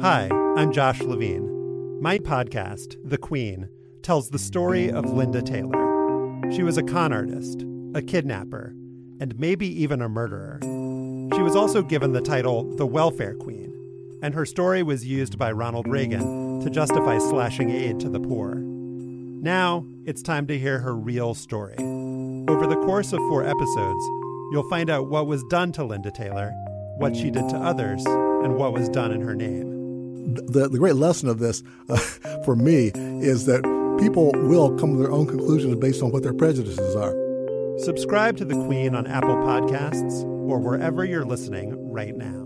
Hi, I'm Josh Levine. My podcast, The Queen, tells the story of Linda Taylor. She was a con artist, a kidnapper, and maybe even a murderer. She was also given the title the Welfare Queen, and her story was used by Ronald Reagan to justify slashing aid to the poor. Now, it's time to hear her real story. Over the course of 4 episodes, you'll find out what was done to Linda Taylor, what she did to others, and what was done in her name. The great lesson of this, for me, is that people will come to their own conclusions based on what their prejudices are. Subscribe to The Queen on Apple Podcasts or wherever you're listening right now.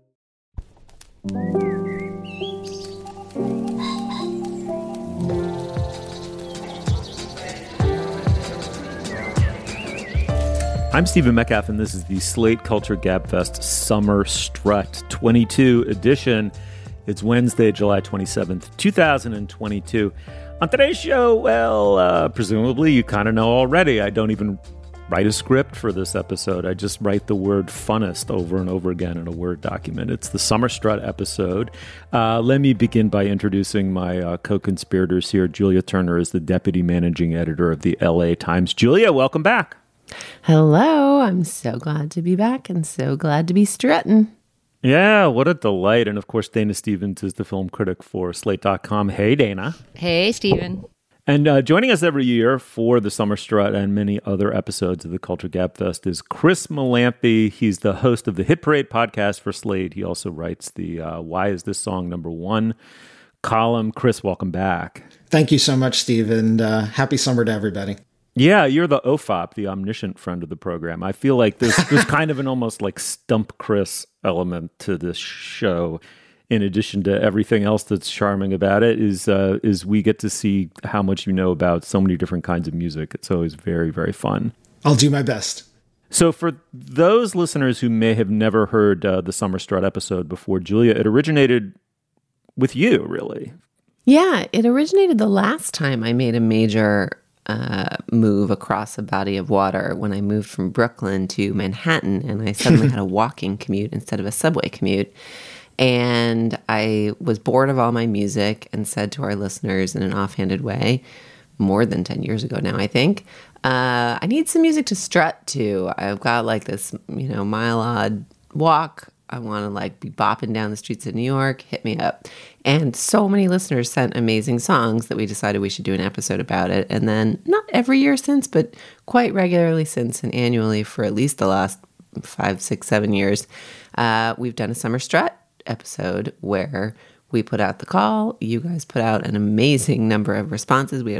I'm Stephen Metcalf, and this is the Slate Culture Gabfest Summer Strut 22 edition. It's Wednesday, July 27th, 2022. On today's show, well, presumably you kind of know already. I don't even write a script for this episode. I just write the word funnest over and over again in a Word document. It's the Summer Strut episode. Let me begin by introducing my co-conspirators here. Julia Turner is the deputy managing editor of the LA Times. Julia, welcome back. Hello. I'm so glad to be back and so glad to be strutting. Yeah, what a delight. And of course, Dana Stevens is the film critic for Slate.com. Hey, Dana. Hey, Stephen. And joining us every year for the Summer Strut and many other episodes of the Culture Gabfest is Chris Malampy. He's the host of the Hit Parade podcast for Slate. He also writes the Why Is This Song Number One column. Chris, welcome back. Thank you so much, Steve, and happy summer to everybody. Yeah, you're the OFOP, the omniscient friend of the program. I feel like there's kind of an almost like Stump Chris element to this show. In addition to everything else that's charming about it, is we get to see how much you know about so many different kinds of music. It's always very, very fun. I'll do my best. So for those listeners who may have never heard the Summer Strut episode before, Julia, it originated with you, really. Yeah, it originated the last time I made a major move across a body of water when I moved from Brooklyn to Manhattan, and I suddenly had a walking commute instead of a subway commute. And I was bored of all my music and said to our listeners in an offhanded way, more than 10 years ago now, I think, I need some music to strut to. I've got like this, mile-odd walk. I want to like be bopping down the streets of New York. Hit me up. And so many listeners sent amazing songs that we decided we should do an episode about it. And then not every year since, but quite regularly since and annually for at least the last 5, 6, 7 years, we've done a Summer Strut episode where we put out the call. You guys put out an amazing number of responses. We had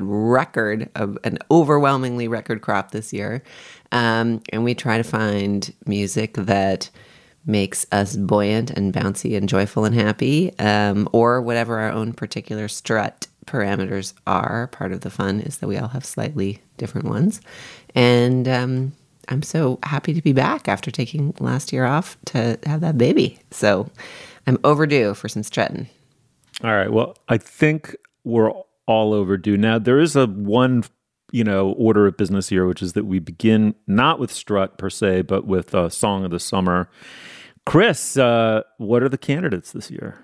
an overwhelmingly record crop this year. And we try to find music that makes us buoyant and bouncy and joyful and happy, or whatever our own particular strut parameters are. Part of the fun is that we all have slightly different ones. And I'm so happy to be back after taking last year off to have that baby. So I'm overdue for some strutting. All right. Well, I think we're all overdue. Now, there is one order of business here, which is that we begin not with strut per se, but with Song of the Summer. Chris, what are the candidates this year?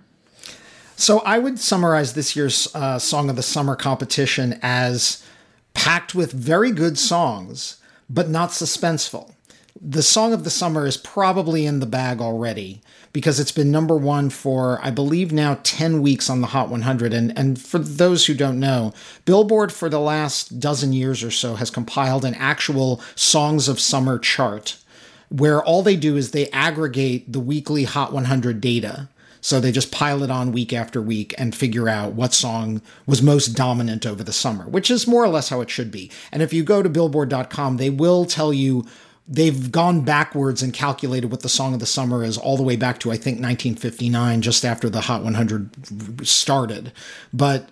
So I would summarize this year's Song of the Summer competition as packed with very good songs, but not suspenseful. The Song of the Summer is probably in the bag already because it's been number one for, I believe now, 10 weeks on the Hot 100. And for those who don't know, Billboard for the last dozen years or so has compiled an actual Songs of Summer chart where all they do is they aggregate the weekly Hot 100 data. So they just pile it on week after week and figure out what song was most dominant over the summer, which is more or less how it should be. And if you go to Billboard.com, they will tell you they've gone backwards and calculated what the Song of the Summer is all the way back to, I think, 1959, just after the Hot 100 started. But,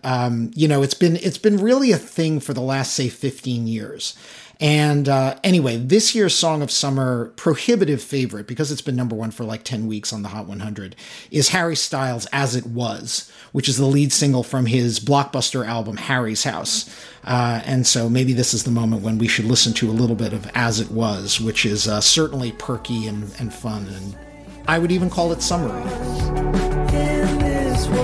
it's been really a thing for the last, say, 15 years. And anyway, this year's Song of Summer prohibitive favorite, because it's been number one for like 10 weeks on the Hot 100, is Harry Styles' As It Was, which is the lead single from his blockbuster album, Harry's House. And so maybe this is the moment when we should listen to a little bit of As It Was, which is certainly perky and fun. And I would even call it summery. In this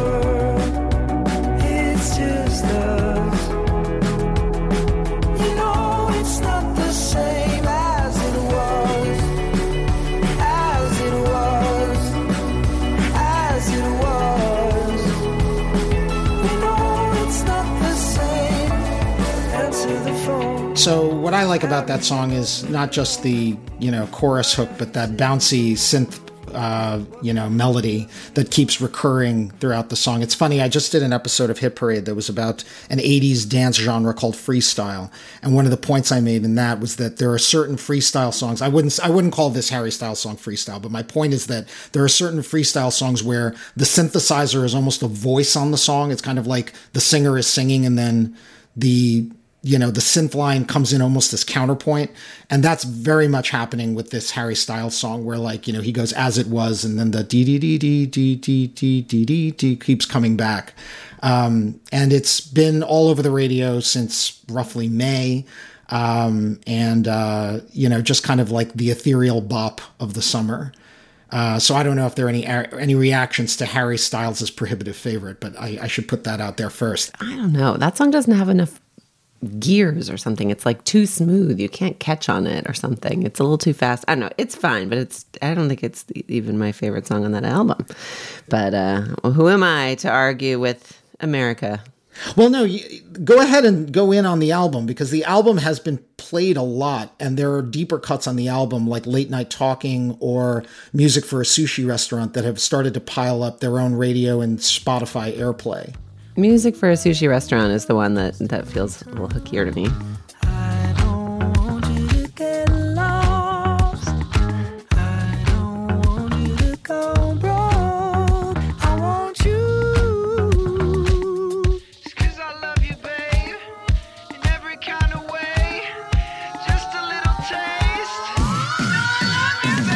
So what I like about that song is not just the, chorus hook, but that bouncy synth, melody that keeps recurring throughout the song. It's funny, I just did an episode of Hit Parade that was about an 80s dance genre called freestyle. And one of the points I made in that was that there are certain freestyle songs. I wouldn't call this Harry Styles song freestyle, but my point is that there are certain freestyle songs where the synthesizer is almost a voice on the song. It's kind of like the singer is singing and then the synth line comes in almost as counterpoint. And that's very much happening with this Harry Styles song where he goes as it was and then the dee keeps coming back. And it's been all over the radio since roughly May. Just kind of like the ethereal bop of the summer. So I don't know if there are any reactions to Harry Styles' prohibitive favorite, but I should put that out there first. I don't know. That song doesn't have enough gears or something. It's like too smooth. You can't catch on it or something. It's a little too fast. I don't know. It's fine, but I don't think it's even my favorite song on that album. But who am I to argue with America? Well, no, go ahead and go in on the album because the album has been played a lot and there are deeper cuts on the album like Late Night Talking or Music for a Sushi Restaurant that have started to pile up their own radio and Spotify airplay. Music for a Sushi Restaurant is the one that feels a little hookier to me. I don't want you to get lost. I don't want you to go broke. I want you. Just 'cause I love you, babe, in every kind of way. Just a little taste. You know I love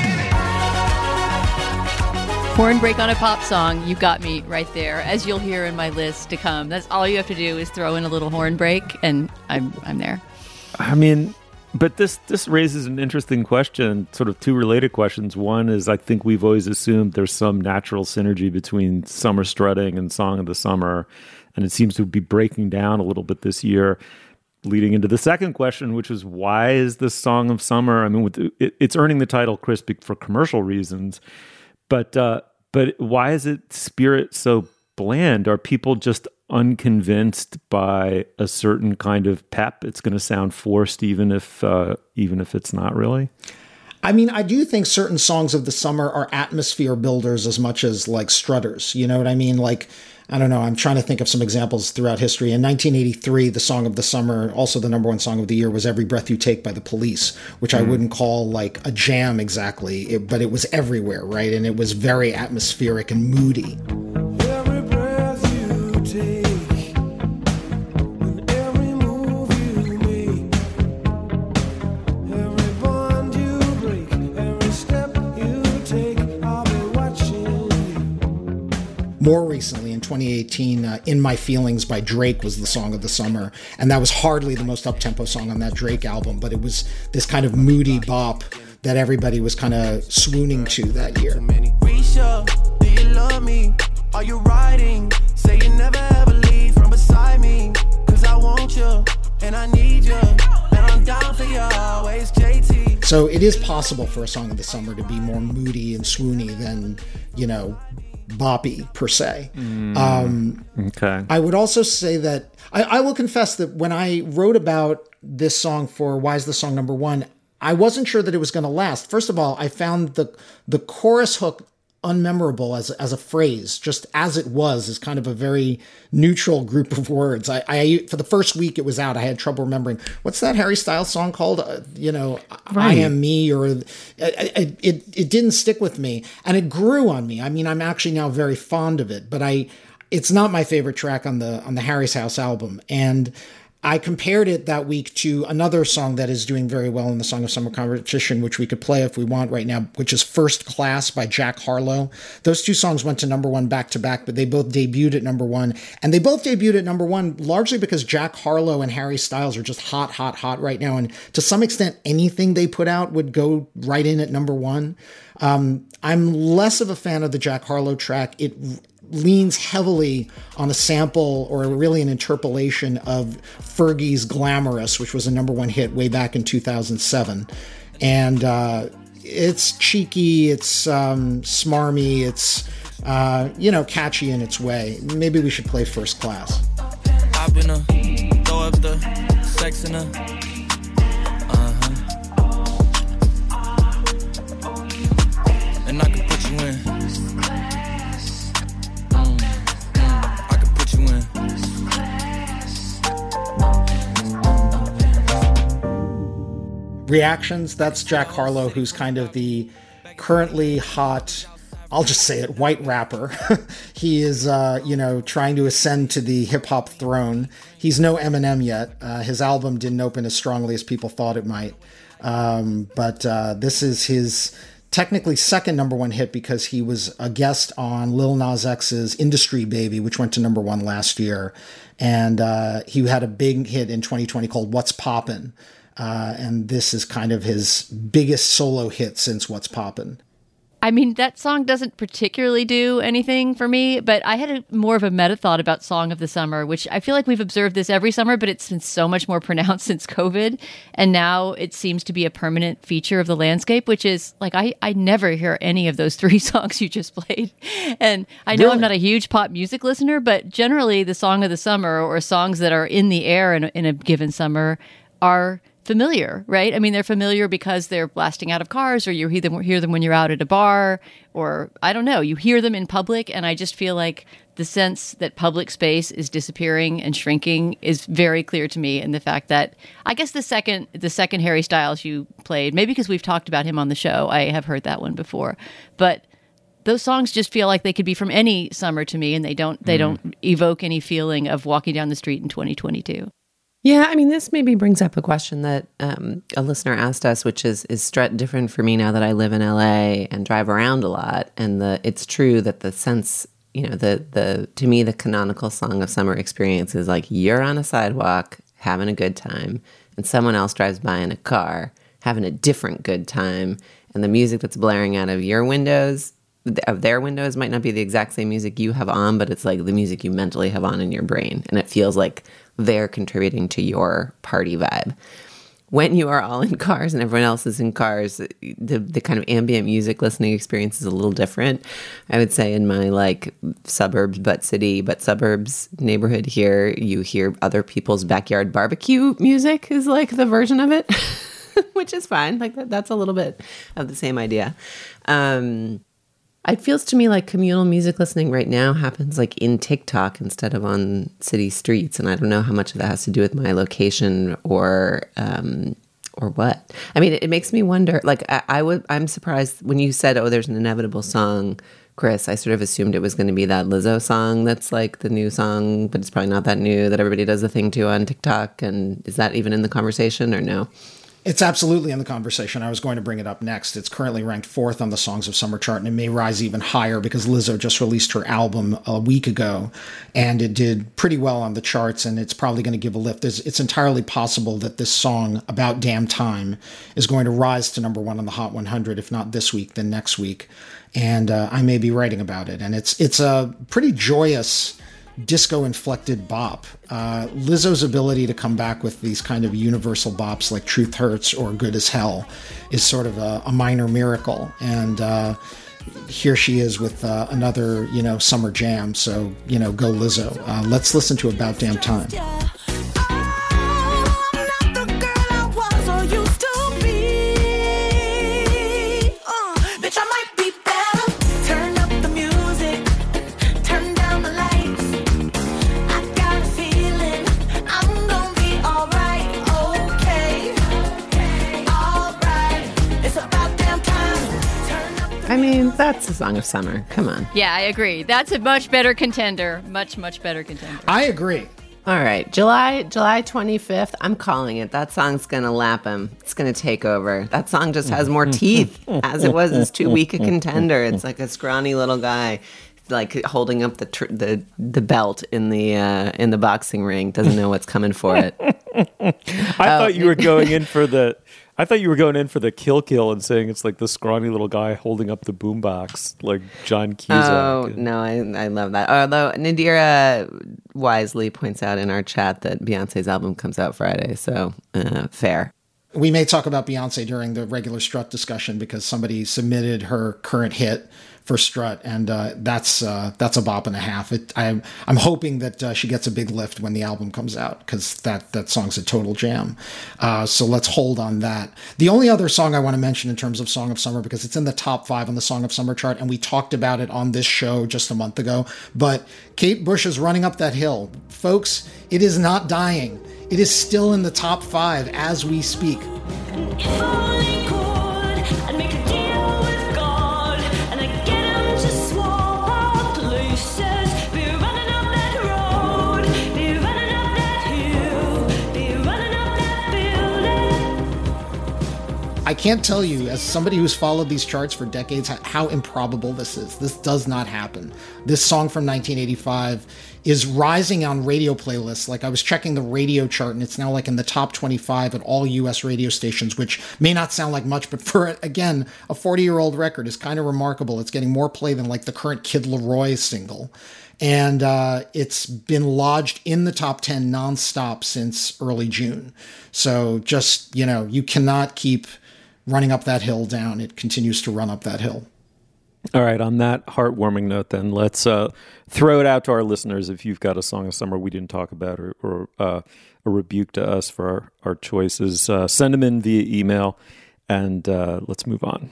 you, babe. Horn break on a pop song, you got me right there, as you'll hear in my list to come. That's all you have to do is throw in a little horn break, and I'm there. I mean, but this raises an interesting question, sort of two related questions. One is I think we've always assumed there's some natural synergy between summer strutting and Song of the Summer, and it seems to be breaking down a little bit this year, leading into the second question, which is why is this Song of Summer? I mean, it's earning the title, Chris, for commercial reasons. But why is its spirit so bland? Are people just unconvinced by a certain kind of pep? It's going to sound forced, even if it's not really. I mean, I do think certain songs of the summer are atmosphere builders as much as like strutters. You know what I mean? Like, I don't know. I'm trying to think of some examples throughout history. In 1983, the song of the summer, also the number one song of the year, was Every Breath You Take by The Police, which I wouldn't call like a jam exactly, but it was everywhere, right? And it was very atmospheric and moody. Every breath you take, and every move you make, every bond you break, every step you take, I'll be watching you. More recently, in 2018, In My Feelings by Drake was the song of the summer. And that was hardly the most up-tempo song on that Drake album, but it was this kind of moody bop that everybody was kind of swooning to that year. Risha, do you love me? Are you riding? Say you never ever leave from beside me. 'Cause I want you, and I need you, and I'm down for you always, JT. So it is possible for a song of the summer to be more moody and swoony than, boppy per se. Okay. I would also say that I will confess that when I wrote about this song for Why Is the Song Number One, I wasn't sure that it was going to last. First of all, I found the chorus hook unmemorable as a phrase, just as it was, is kind of a very neutral group of words. I for the first week it was out, I had trouble remembering what's that Harry Styles song called? Right. I Am Me, or it didn't stick with me, and it grew on me. I mean, I'm actually now very fond of it, but it's not my favorite track on the Harry's House album, and I compared it that week to another song that is doing very well in the Song of Summer competition, which we could play if we want right now, which is First Class by Jack Harlow. Those two songs went to number one back to back, but they both debuted at number one. And they both debuted at number one largely because Jack Harlow and Harry Styles are just hot, hot, hot right now. And to some extent, anything they put out would go right in at number one. I'm less of a fan of the Jack Harlow track. It leans heavily on a sample or really an interpolation of Fergie's Glamorous, which was a number one hit way back in 2007. And it's cheeky, it's smarmy, it's, catchy in its way. Maybe we should play First Class. I've been throw up the sex in her. And I can put you in. I can put you in. Reactions, that's Jack Harlow, who's kind of the currently hot, I'll just say it, white rapper. He is, trying to ascend to the hip-hop throne. He's no Eminem yet. His album didn't open as strongly as people thought it might. But this is his technically second number one hit because he was a guest on Lil Nas X's Industry Baby, which went to number one last year. And he had a big hit in 2020 called What's Poppin'. And this is kind of his biggest solo hit since What's Poppin'. I mean, that song doesn't particularly do anything for me, but I had more of a meta thought about Song of the Summer, which I feel like we've observed this every summer, but it's been so much more pronounced since COVID. And now it seems to be a permanent feature of the landscape, which is like, I never hear any of those three songs you just played. And I know I'm not a huge pop music listener, but generally the Song of the Summer or songs that are in the air in a given summer are familiar, right? I mean, they're familiar because they're blasting out of cars, or you hear them when you're out at a bar, or I don't know, you hear them in public. And I just feel like the sense that public space is disappearing and shrinking is very clear to me. And the fact that I guess the second Harry Styles you played, maybe because we've talked about him on the show, I have heard that one before, but those songs just feel like they could be from any summer to me, and they don't evoke any feeling of walking down the street in 2022. Yeah, I mean, this maybe brings up a question that a listener asked us, which is Strut different for me now that I live in LA and drive around a lot? And it's true that the sense, to me, the canonical Song of Summer experience is like you're on a sidewalk having a good time, and someone else drives by in a car having a different good time, and the music that's blaring out of your windows, of their windows, might not be the exact same music you have on, but it's like the music you mentally have on in your brain, and it feels like they're contributing to your party vibe. When you are all in cars and everyone else is in cars, the kind of ambient music listening experience is a little different. I would say in my suburbs but suburbs neighborhood here, you hear other people's backyard barbecue music is like the version of it, which is fine. Like that's a little bit of the same idea. It feels to me like communal music listening right now happens like in TikTok instead of on city streets. And I don't know how much of that has to do with my location or what. I mean, it makes me wonder, I'm surprised when you said, oh, there's an inevitable song, Chris. I sort of assumed it was going to be that Lizzo song that's like the new song, but it's probably not that new, that everybody does the thing to on TikTok. And is that even in the conversation or no? It's absolutely in the conversation. I was going to bring it up next. It's currently ranked 4th on the Songs of Summer chart, and it may rise even higher because Lizzo just released her album a week ago, and it did pretty well on the charts, and it's probably going to give a lift. It's entirely possible that this song, About Damn Time, is going to rise to number 1 on the Hot 100, if not this week, then next week. And I may be writing about it. And it's a pretty joyous disco-inflected bop. Lizzo's ability to come back with these kind of universal bops like Truth Hurts or Good as Hell is sort of a minor miracle. And here she is with another, summer jam. So, go Lizzo. Let's listen to About Damn Time. I mean, that's a Song of Summer. Come on. Yeah, I agree. That's a much better contender. Much, much better contender. I agree. All right. July 25th. I'm calling it. That song's going to lap him. It's going to take over. That song just has more teeth as it was as too weak a contender. It's like a scrawny little guy like holding up the belt in the boxing ring. Doesn't know what's coming for it. I thought you were going in for the kill and saying it's like the scrawny little guy holding up the boombox, like John Cusack. Oh, no, I love that. Although Nadira wisely points out in our chat that Beyonce's album comes out Friday, so fair. We may talk about Beyonce during the regular Strut discussion because somebody submitted her current hit for Strut, and that's a bop and a half. I'm hoping that she gets a big lift when the album comes out, because that song's a total jam. So let's hold on that. The only other song I want to mention in terms of Song of Summer, because it's in the top 5 on the Song of Summer chart, and we talked about it on this show just a month ago, but Kate Bush's Running Up That Hill. Folks, it is not dying. It is still in the top 5 as we speak. If only could, I'd make a deal with God, and I'd get him to swap our places. Be running up that road, be running up that hill, be running up that building. I can't tell you, as somebody who's followed these charts for decades, how improbable this is. This does not happen. This song from 1985 is rising on radio playlists. Like, I was checking the radio chart, and it's now like in the top 25 at all US radio stations, which may not sound like much, but for, again, a 40-year-old record is kind of remarkable. It's getting more play than like the current Kid Laroi single. And it's been lodged in the top 10 nonstop since early June. So just, you cannot keep running up that hill down. It continues to run up that hill. All right, on that heartwarming note, then, let's throw it out to our listeners. If you've got a Song of Summer we didn't talk about, or a rebuke to us for our choices, send them in via email, and let's move on.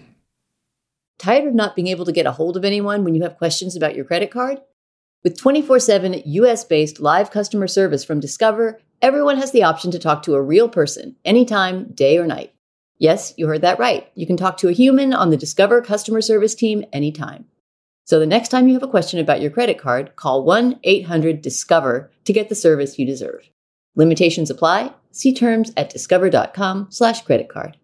Tired of not being able to get a hold of anyone when you have questions about your credit card? With 24/7 US-based live customer service from Discover, everyone has the option to talk to a real person, anytime, day or night. Yes, you heard that right. You can talk to a human on the Discover customer service team anytime. So the next time you have a question about your credit card, call 1-800-DISCOVER to get the service you deserve. Limitations apply. See terms at discover.com/creditcard.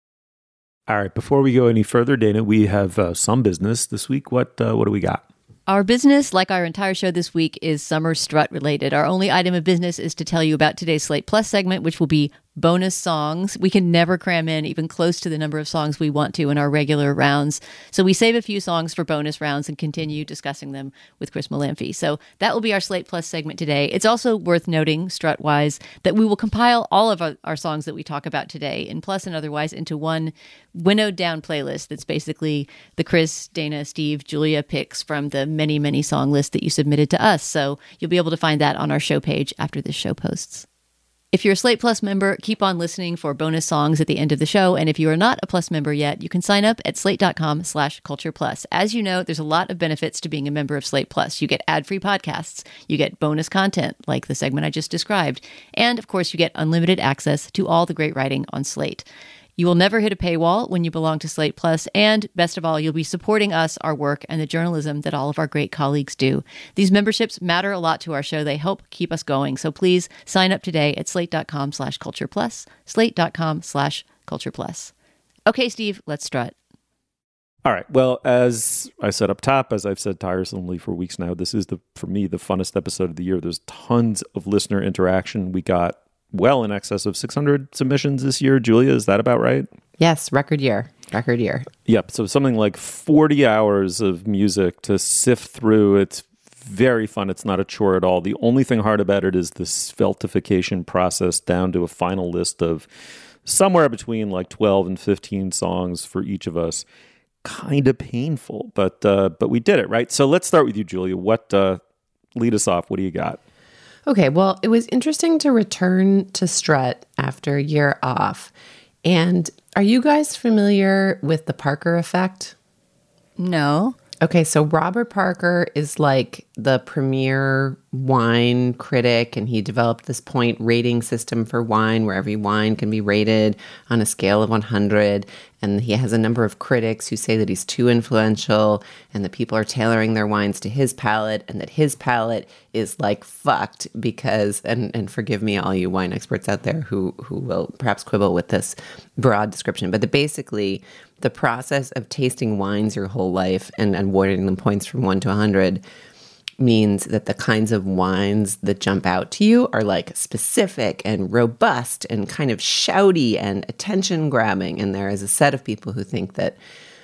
All right, before we go any further, Dana, we have some business this week. What do we got? Our business, like our entire show this week, is Summer Strut related. Our only item of business is to tell you about today's Slate Plus segment, which will be bonus songs. We can never cram in even close to the number of songs we want to in our regular rounds. So we save a few songs for bonus rounds and continue discussing them with Chris Molanphy. So that will be our Slate Plus segment today. It's also worth noting, Strut-wise, that we will compile all of our songs that we talk about today, in Plus and otherwise, into one winnowed down playlist that's basically the Chris, Dana, Steve, Julia picks from the many, many song list that you submitted to us. So you'll be able to find that on our show page after this show posts. If you're a Slate Plus member, keep on listening for bonus songs at the end of the show. And if you are not a Plus member yet, you can sign up at slate.com/culture plus. As you know, there's a lot of benefits to being a member of Slate Plus. You get ad-free podcasts, you get bonus content like the segment I just described, and of course you get unlimited access to all the great writing on Slate. You will never hit a paywall when you belong to Slate Plus, and best of all, you'll be supporting us, our work, and the journalism that all of our great colleagues do. These memberships matter a lot to our show. They help keep us going. So please sign up today at slate.com/culture plus, slate.com/culture plus. Okay, Steve, let's strut. All right. Well, as I said up top, as I've said tiresomely for weeks now, this is, for me, the funnest episode of the year. There's tons of listener interaction. We got well in excess of 600 submissions this year. Julia, is that about right? Yes, record year. Yep. So something like 40 hours of music to sift through. It's very fun. It's not a chore at all. The only thing hard about it is the sveltification process down to a final list of somewhere between like 12 and 15 songs for each of us. Kind of painful, but we did it, right? So let's start with you, Julia. Lead us off. What do you got? Okay, well, it was interesting to return to Strut after a year off. And are you guys familiar with the Parker effect? No. Okay, so Robert Parker is like the premier wine critic, and he developed this point rating system for wine where every wine can be rated on a scale of 100. And he has a number of critics who say that he's too influential and that people are tailoring their wines to his palate, and that his palate is like fucked because, and forgive me, all you wine experts out there who will perhaps quibble with this broad description, but basically the process of tasting wines your whole life and awarding them points from 1 to 100 means that the kinds of wines that jump out to you are like specific and robust and kind of shouty and attention grabbing. And there is a set of people who think that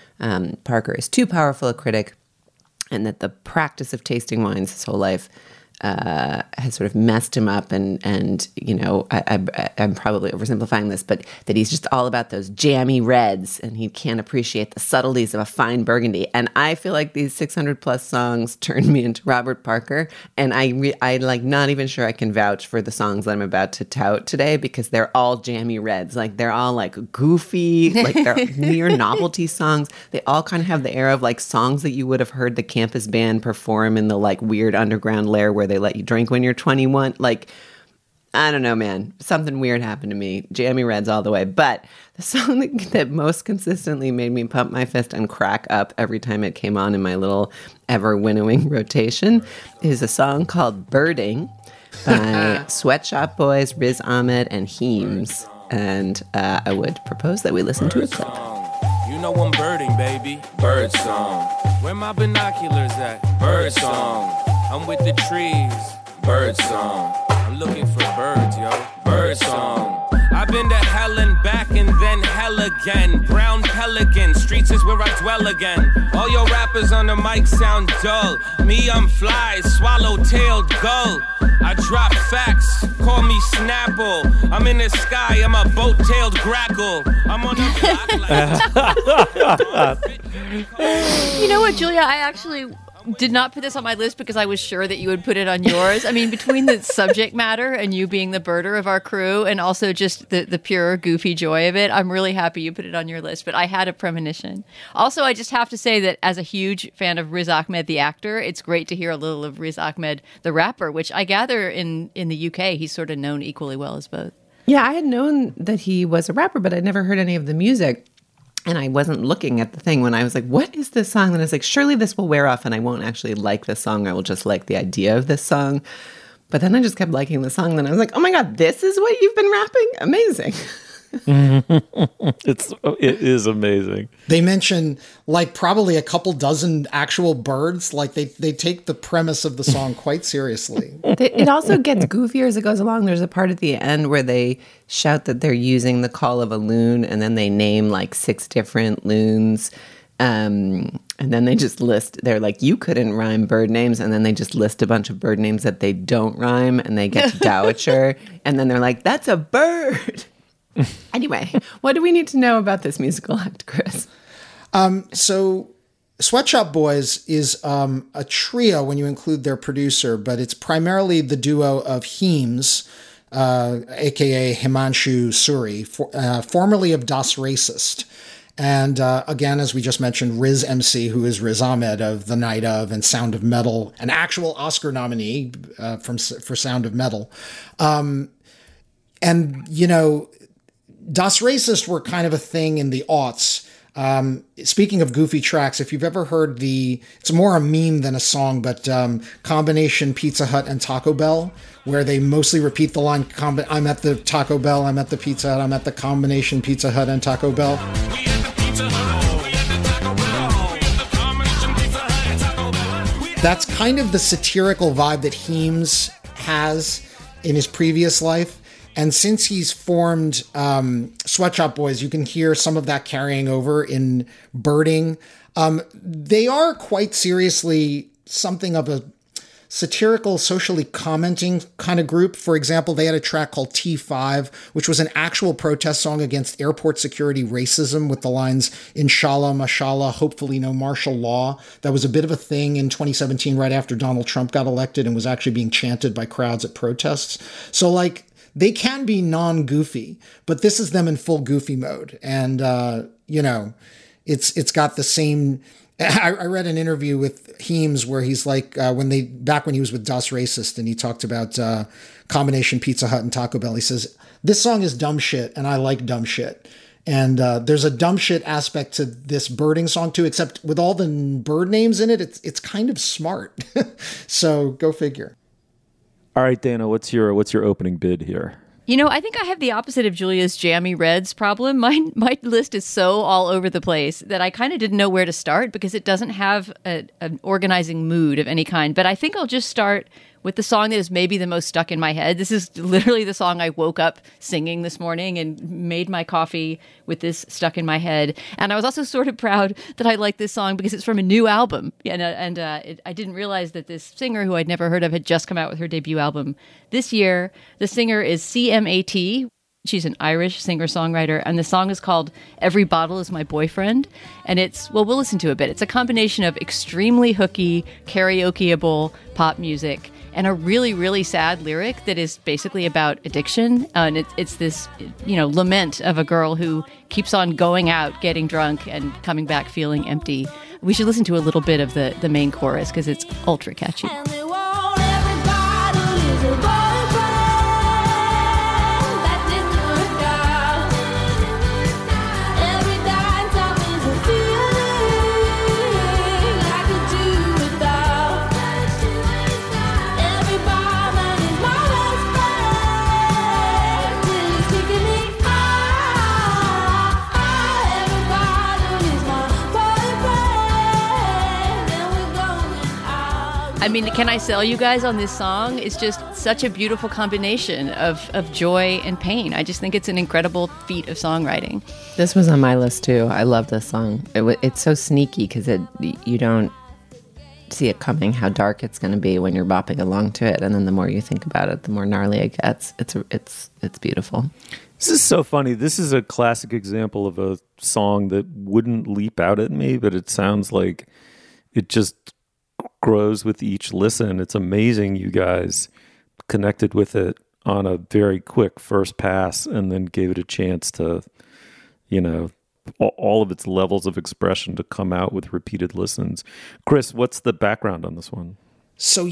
Parker is too powerful a critic and that the practice of tasting wines his whole life has sort of messed him up, and you know, I'm probably oversimplifying this, but that he's just all about those jammy reds, and he can't appreciate the subtleties of a fine Burgundy. And I feel like these 600 plus songs turned me into Robert Parker, and I like not even sure I can vouch for the songs that I'm about to tout today, because they're all jammy reds. Like they're all like goofy, like they're near novelty songs. They all kind of have the air of like songs that you would have heard the campus band perform in the like weird underground lair where they let you drink when you're 21. Like, I don't know, man. Something weird happened to me. Jammy Reds all the way. But the song that most consistently made me pump my fist and crack up every time it came on in my little ever-winnowing rotation is a song called Birding by Sweatshop Boys, Riz Ahmed, and Heems. And I would propose that we listen to a clip. You know I'm birding, baby. Bird song. Where my binoculars at? Bird song. I'm with the trees. Bird song. I'm looking for birds, yo. Bird song. I've been to hell and back and then hell again. Brown pelican, streets is where I dwell again. All your rappers on the mic sound dull. Me, I'm fly, swallow-tailed gull. I drop facts, call me Snapple. I'm in the sky, I'm a boat-tailed grackle. I'm on the block like... You know what, Julia? I actually did not put this on my list because I was sure that you would put it on yours. I mean, between the subject matter and you being the birder of our crew and also just the pure goofy joy of it, I'm really happy you put it on your list, but I had a premonition. Also, I just have to say that as a huge fan of Riz Ahmed, the actor, it's great to hear a little of Riz Ahmed, the rapper, which I gather in the UK, he's sort of known equally well as both. Yeah, I had known that he was a rapper, but I'd never heard any of the music. And I wasn't looking at the thing when I was like, what is this song? And I was like, surely this will wear off and I won't actually like this song. I will just like the idea of this song. But then I just kept liking the song. Then I was like, oh my God, this is what you've been rapping? Amazing. It is amazing. They mention like probably a couple dozen actual birds. Like they take the premise of the song quite seriously. It also gets goofier as it goes along. There's a part at the end where they shout that they're using the call of a loon, and then they name like 6 different loons. And then they just list, they're like, you couldn't rhyme bird names. And then they just list a bunch of bird names that they don't rhyme, and they get to Dowager. And then they're like, that's a bird. Anyway, what do we need to know about this musical act, Chris? So Sweatshop Boys is a trio when you include their producer, but it's primarily the duo of Heems, a.k.a. Himanshu Suri, formerly of Das Racist. And again, as we just mentioned, Riz MC, who is Riz Ahmed of The Night Of and Sound of Metal, an actual Oscar nominee for Sound of Metal. And, you know, Das Racist were kind of a thing in the aughts. Speaking of goofy tracks, if you've ever heard it's more a meme than a song, but combination Pizza Hut and Taco Bell, where they mostly repeat the line, I'm at the Taco Bell, I'm at the Pizza Hut, I'm at the combination Pizza Hut and Taco Bell. That's kind of the satirical vibe that Heems has in his previous life. And since he's formed Sweatshop Boys, you can hear some of that carrying over in Birding. They are quite seriously something of a satirical, socially commenting kind of group. For example, they had a track called T5, which was an actual protest song against airport security racism with the lines, Inshallah, Mashallah, hopefully no martial law. That was a bit of a thing in 2017, right after Donald Trump got elected, and was actually being chanted by crowds at protests. So like, they can be non-goofy, but this is them in full goofy mode. And, you know, it's got the same... I read an interview with Heems where he's like, back when he was with Das Racist, and he talked about combination Pizza Hut and Taco Bell. He says, this song is dumb shit, and I like dumb shit. And there's a dumb shit aspect to this birding song too, except with all the bird names in it, it's kind of smart. So go figure. All right, Dana, what's your opening bid here? You know, I think I have the opposite of Julia's jammy reds problem. My list is so all over the place that I kind of didn't know where to start because it doesn't have an organizing mood of any kind. But I think I'll just start with the song that is maybe the most stuck in my head. This is literally the song I woke up singing this morning and made my coffee with this stuck in my head. And I was also sort of proud that I like this song because it's from a new album. I didn't realize that this singer, who I'd never heard of, had just come out with her debut album this year. The singer is CMAT. She's an Irish singer-songwriter, and the song is called Every Bottle Is My Boyfriend. And we'll listen to a bit. It's a combination of extremely hooky, karaokeable pop music and a really, really sad lyric that is basically about addiction. And it's this, lament of a girl who keeps on going out, getting drunk, and coming back feeling empty. We should listen to a little bit of the main chorus because it's ultra catchy. I mean, can I sell you guys on this song? It's just such a beautiful combination of joy and pain. I just think it's an incredible feat of songwriting. This was on my list too. I love this song. It's so sneaky because you don't see it coming how dark it's going to be when you're bopping along to it, and then the more you think about it, the more gnarly it gets. It's beautiful. This is so funny. This is a classic example of a song that wouldn't leap out at me, but it sounds like it just grows with each listen. It's amazing you guys connected with it on a very quick first pass and then gave it a chance to, all of its levels of expression to come out with repeated listens. Chris, what's the background on this one? So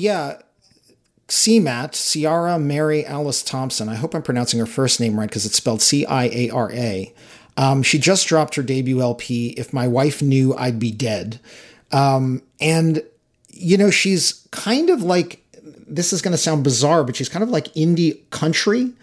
CMAT, Ciara Mary Alice Thompson. I hope I'm pronouncing her first name right because it's spelled C-I-A-R-A. She just dropped her debut LP, If My Wife Knew I'd Be Dead. And she's kind of like, this is going to sound bizarre, but she's kind of like indie country.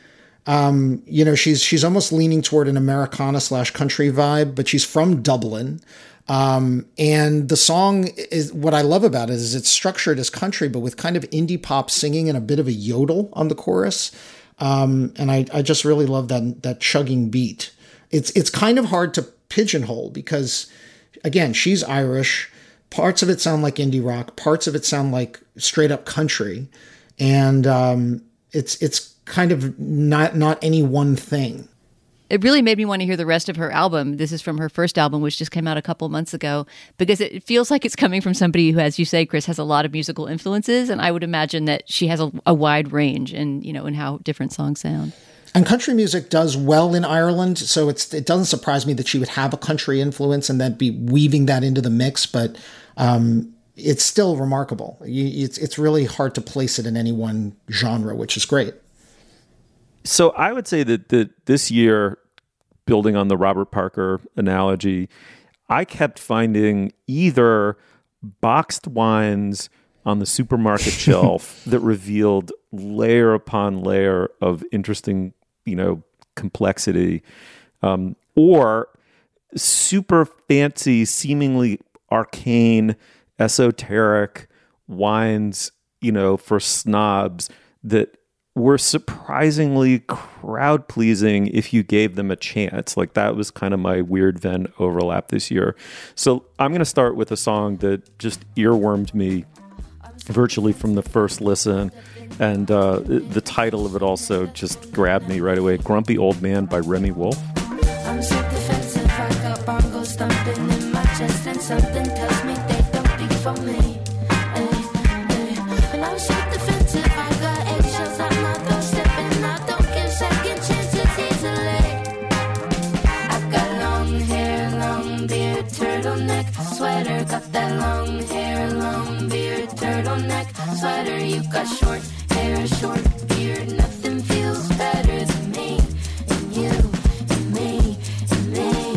She's almost leaning toward an Americana / country vibe, but she's from Dublin. And the song is, what I love about it is it's structured as country, but with kind of indie pop singing and a bit of a yodel on the chorus. And I just really love that chugging beat. It's kind of hard to pigeonhole because, again, she's Irish. Parts of it sound like indie rock. Parts of it sound like straight up country. And it's kind of not any one thing. It really made me want to hear the rest of her album. This is from her first album, which just came out a couple months ago, because it feels like it's coming from somebody who, as you say, Chris, has a lot of musical influences. And I would imagine that she has a wide range in how different songs sound. And country music does well in Ireland, so it doesn't surprise me that she would have a country influence and then be weaving that into the mix, but it's still remarkable. It's really hard to place it in any one genre, which is great. So I would say that this year, building on the Robert Parker analogy, I kept finding either boxed wines on the supermarket shelf that revealed layer upon layer of interesting, complexity, or super fancy, seemingly arcane, esoteric wines, for snobs that were surprisingly crowd pleasing if you gave them a chance. Like, that was kind of my weird Venn overlap this year. So I'm going to start with a song that just earwormed me virtually from the first listen, and the title of it also just grabbed me right away. Grumpy Old Man by Remy Wolf. I'm so defensive, I got bongos thumping in my chest, and something tells me they don't be for me. And I'm so defensive, I got eggshells on my doorstep, and I don't give second chances easily. I got long hair, long beard, turtleneck, sweater, got that long hair, long beard, turtleneck, sweater. You got short hair, short beard, nothing feels better than me and you and me and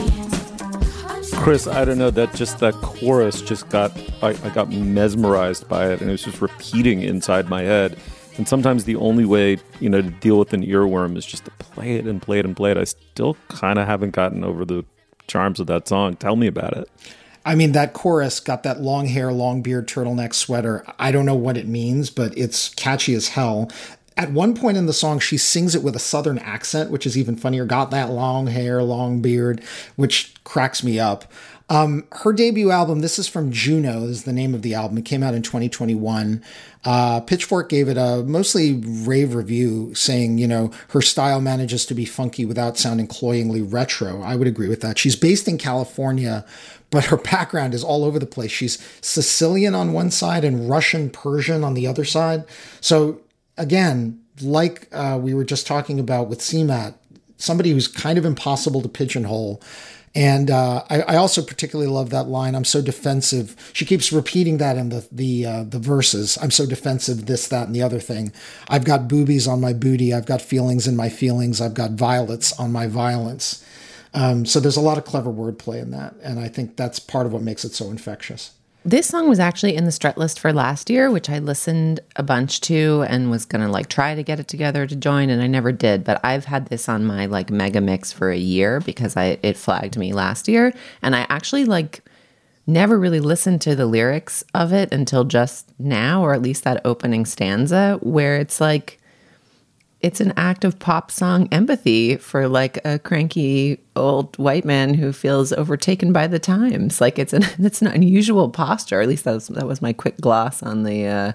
me. Chris, I don't know, that chorus just I got mesmerized by it, and it was just repeating inside my head. And sometimes the only way, to deal with an earworm is just to play it and play it and play it. I still kind of haven't gotten over the charms of that song. Tell me about it. I mean, that chorus got that long hair, long beard, turtleneck sweater. I don't know what it means, but it's catchy as hell. At one point in the song, she sings it with a Southern accent, which is even funnier. Got that long hair, long beard, which cracks me up. Her debut album, this is from Juno, is the name of the album. It came out in 2021. Pitchfork gave it a mostly rave review, saying, her style manages to be funky without sounding cloyingly retro. I would agree with that. She's based in California, but her background is all over the place. She's Sicilian on one side and Russian Persian on the other side. So again, like we were just talking about with CMAT, somebody who's kind of impossible to pigeonhole. And I also particularly love that line, I'm so defensive. She keeps repeating that in the verses. I'm so defensive, this, that, and the other thing. I've got boobies on my booty. I've got feelings in my feelings. I've got violets on my violence. So there's a lot of clever wordplay in that. And I think that's part of what makes it so infectious. This song was actually in the Strut list for last year, which I listened a bunch to and was going to try to get it together to join, and I never did. But I've had this on my mega mix for a year because it flagged me last year. And I actually never really listened to the lyrics of it until just now, or at least that opening stanza where it's it's an act of pop song empathy for a cranky old white man who feels overtaken by the times. It's an unusual posture. At least that was my quick gloss on the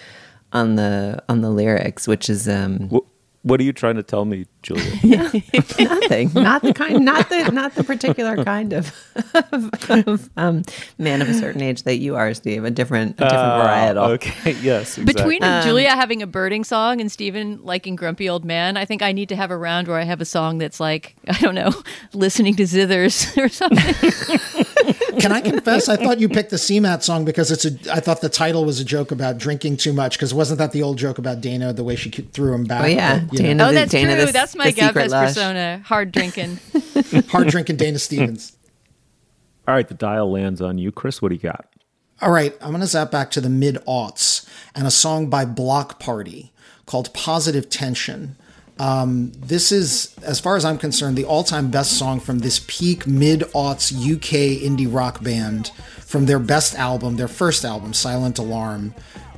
lyrics, which is What are you trying to tell me, Julia? Nothing. Not the particular kind of man of a certain age that you are, Steve. A different varietal. Okay. Yes. Exactly. Between Julia having a birding song and Stephen liking Grumpy Old Man, I think I need to have a round where I have a song that's I don't know, listening to Zithers or something. Can I confess? I thought you picked the CMAT song because I thought the title was a joke about drinking too much. Because wasn't that the old joke about Dana, the way she threw him back? Oh yeah, Dana. That's true. That's my Gabfest persona. Hard drinking. Hard drinking Dana Stevens. All right, the dial lands on you, Chris. What do you got? All right, I'm going to zap back to the mid-aughts and a song by Block Party called Positive Tension. This is, as far as I'm concerned, the all-time best song from this peak mid-aughts UK indie rock band from their best album, their first album, Silent Alarm.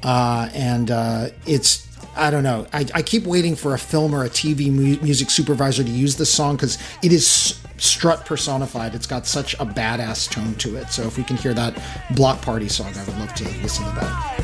It's, I don't know, I keep waiting for a film or a TV music supervisor to use this song because it is Strut personified. It's got such a badass tone to it. So if we can hear that Block Party song, I would love to listen to that.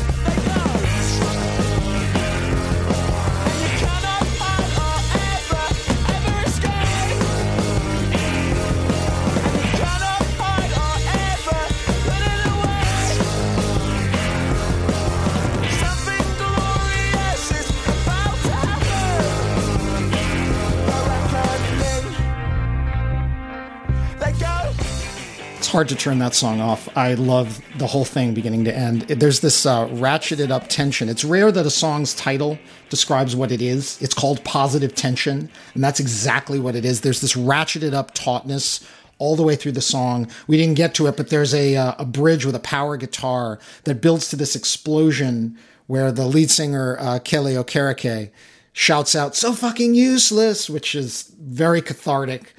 Hard to turn that song off. I love the whole thing beginning to end. There's this ratcheted up tension. It's rare that a song's title describes what it is. It's called Positive Tension, and that's exactly what it is. There's this ratcheted up tautness all the way through the song. We didn't get to it, but there's a bridge with a power guitar that builds to this explosion where the lead singer, Kelly Okereke, shouts out, "So fucking useless," which is very cathartic.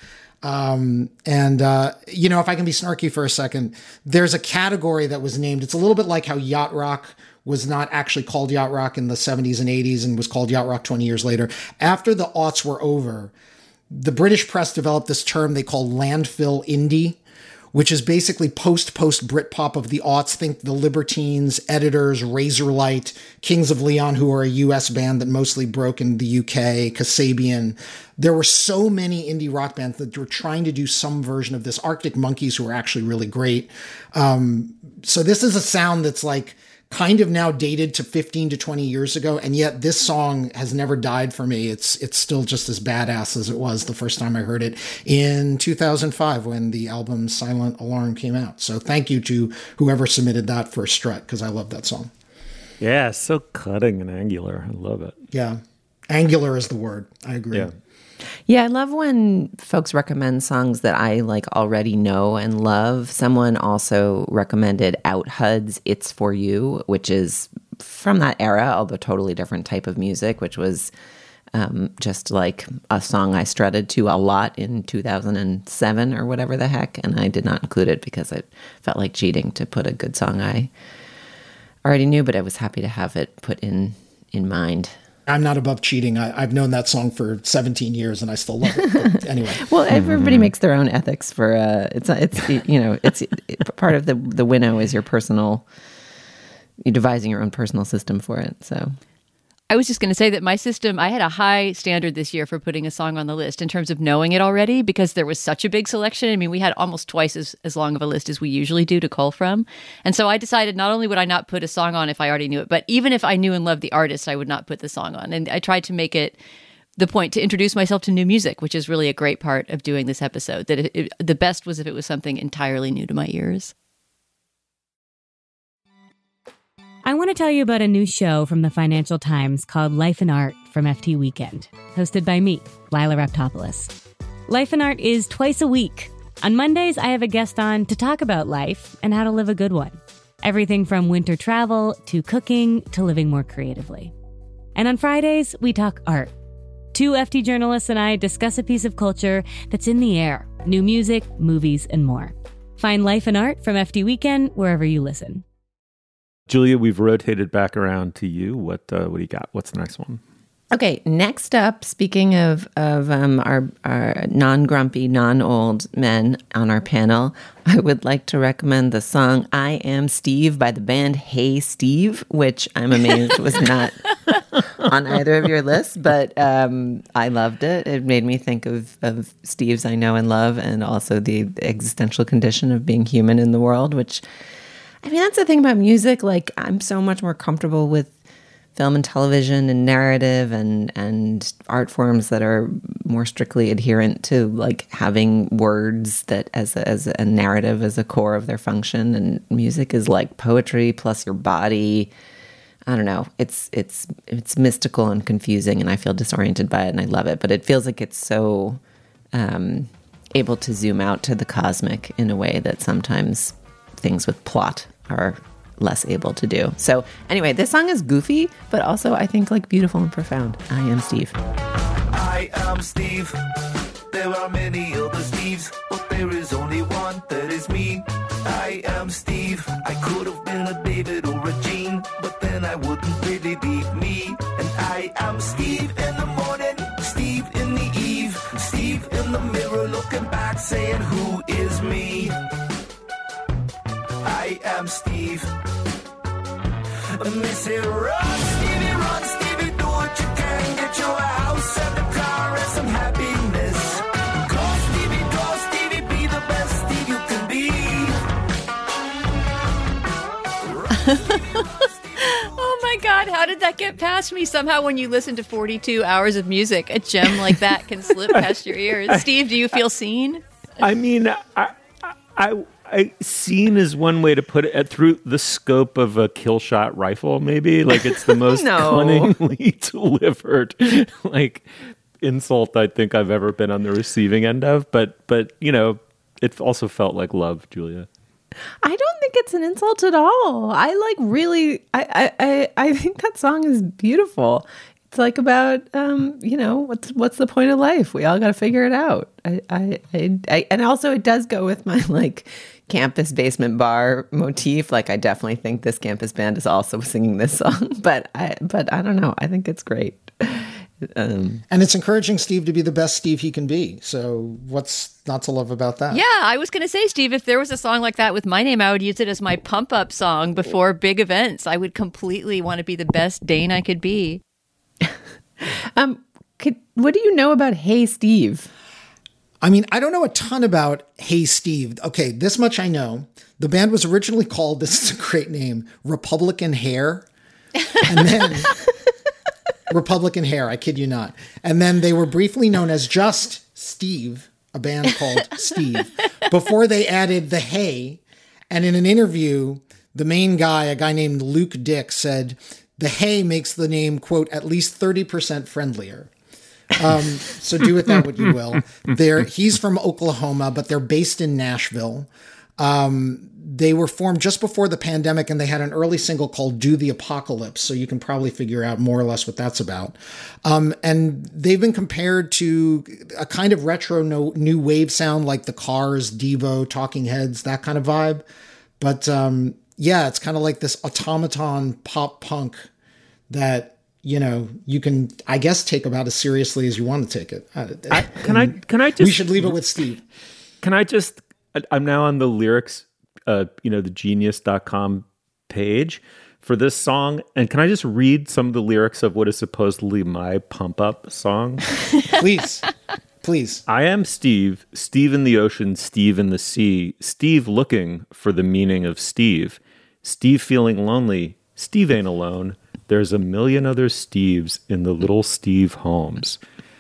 If I can be snarky for a second, there's a category that was named. It's a little bit like how yacht rock was not actually called yacht rock in the 70s and 80s and was called yacht rock 20 years later. After the aughts were over, the British press developed this term they call landfill indie, which is basically post Britpop of the aughts. Think the Libertines, Editors, Razorlight, Kings of Leon, who are a US band that mostly broke in the UK, Kasabian. There were so many indie rock bands that were trying to do some version of this. Arctic Monkeys, who are actually really great. So this is a sound that's kind of now dated to 15 to 20 years ago, and yet this song has never died for me. It's still just as badass as it was the first time I heard it in 2005 when the album Silent Alarm came out. So thank you to whoever submitted that for Strut, because I love that song. Yeah, so cutting and angular. I love it. Yeah, angular is the word. I agree. Yeah, I love when folks recommend songs that I already know and love. Someone also recommended Out Hud's It's For You, which is from that era, although totally different type of music, which was just like a song I strutted to a lot in 2007 or whatever the heck, and I did not include it because it felt like cheating to put a good song I already knew, but I was happy to have it put in mind. I'm not above cheating. I've known that song for 17 years and I still love it. But anyway. Well, everybody makes their own ethics for it's part of the winnow is your personal, you're devising your own personal system for it. So I was just going to say that my system, I had a high standard this year for putting a song on the list in terms of knowing it already, because there was such a big selection. I mean, we had almost twice as long of a list as we usually do to cull from. And so I decided not only would I not put a song on if I already knew it, but even if I knew and loved the artist, I would not put the song on. And I tried to make it the point to introduce myself to new music, which is really a great part of doing this episode. That the best was if it was something entirely new to my ears. I want to tell you about a new show from the Financial Times called Life and Art from FT Weekend, hosted by me, Lila Raptopoulos. Life and Art is twice a week. On Mondays, I have a guest on to talk about life and how to live a good one. Everything from winter travel to cooking to living more creatively. And on Fridays, we talk art. Two FT journalists and I discuss a piece of culture that's in the air, new music, movies, and more. Find Life and Art from FT Weekend wherever you listen. Julia, we've rotated back around to you. What do you got? What's the next one? Okay, next up, speaking of our non-grumpy, non-old men on our panel, I would like to recommend the song I Am Steve by the band Hey Steve, which I'm amazed was not on either of your lists, but I loved it. It made me think of Steves I know and love, and also the existential condition of being human in the world, which, I mean, that's the thing about music. Like, I'm so much more comfortable with film and television and narrative and art forms that are more strictly adherent to like having words that as a narrative as a core of their function. And music is like poetry plus your body. I don't know. It's mystical and confusing, and I feel disoriented by it, and I love it. But it feels like it's so able to zoom out to the cosmic in a way that sometimes things with plot are less able to do. So anyway, this song is goofy, but also I think like beautiful and profound. I Am Steve. I am Steve. There are many other Steves, but there is only one that is me. I am Steve. I could have been a David or a Gene, but then I wouldn't really be me. And I am Steve in the morning, Steve in the eve, Steve in the mirror looking back saying, who is me? I am Steve. And they say, run, Stevie, do what you can. Get you a house and a car and some happiness. Go, Stevie, be the best Steve you can be. Oh my God, how did that get past me? Somehow when you listen to 42 hours of music, a gem like that can slip past your ears. Steve, do you feel seen? I mean, I seen is one way to put it, through the scope of a kill shot rifle, maybe. Like, it's the most cunningly delivered like insult I think I've ever been on the receiving end of. But you know, it also felt like love, Julia. I don't think it's an insult at all. I like really I think that song is beautiful. It's like about you know, what's the point of life? We all got to figure it out. I and also it does go with my like campus basement bar motif. Like, I definitely think this campus band is also singing this song, but I don't know. I think it's great. And it's encouraging Steve to be the best Steve he can be. So what's not to love about that? Yeah, I was going to say, Steve, if there was a song like that with my name, I would use it as my pump-up song before big events. I would completely want to be the best Dane I could be. What do you know about Hey Steve? I mean, I don't know a ton about Hey Steve. Okay, this much I know. The band was originally called, this is a great name, Republican Hair. And then Republican Hair, I kid you not. And then they were briefly known as just Steve, a band called Steve, before they added the Hey. And in an interview, the main guy, a guy named Luke Dick, said, the Hey makes the name, quote, at least 30% friendlier. So do with that what you will. He's from Oklahoma, but they're based in Nashville. They were formed just before the pandemic, and they had an early single called Do the Apocalypse. So you can probably figure out more or less what that's about. And they've been compared to a kind of retro new wave sound like the Cars, Devo, Talking Heads, that kind of vibe. But yeah, it's kind of like this automaton pop punk that, you know, you can, I guess, take about as seriously as you want to take it. Can I just... We should leave it with Steve. I'm now on the lyrics, the genius.com page for this song. And can I just read some of the lyrics of what is supposedly my pump up song? Please. I am Steve, Steve in the ocean, Steve in the sea, Steve looking for the meaning of Steve, Steve feeling lonely, Steve ain't alone. There's a million other Steves in the little Steve homes.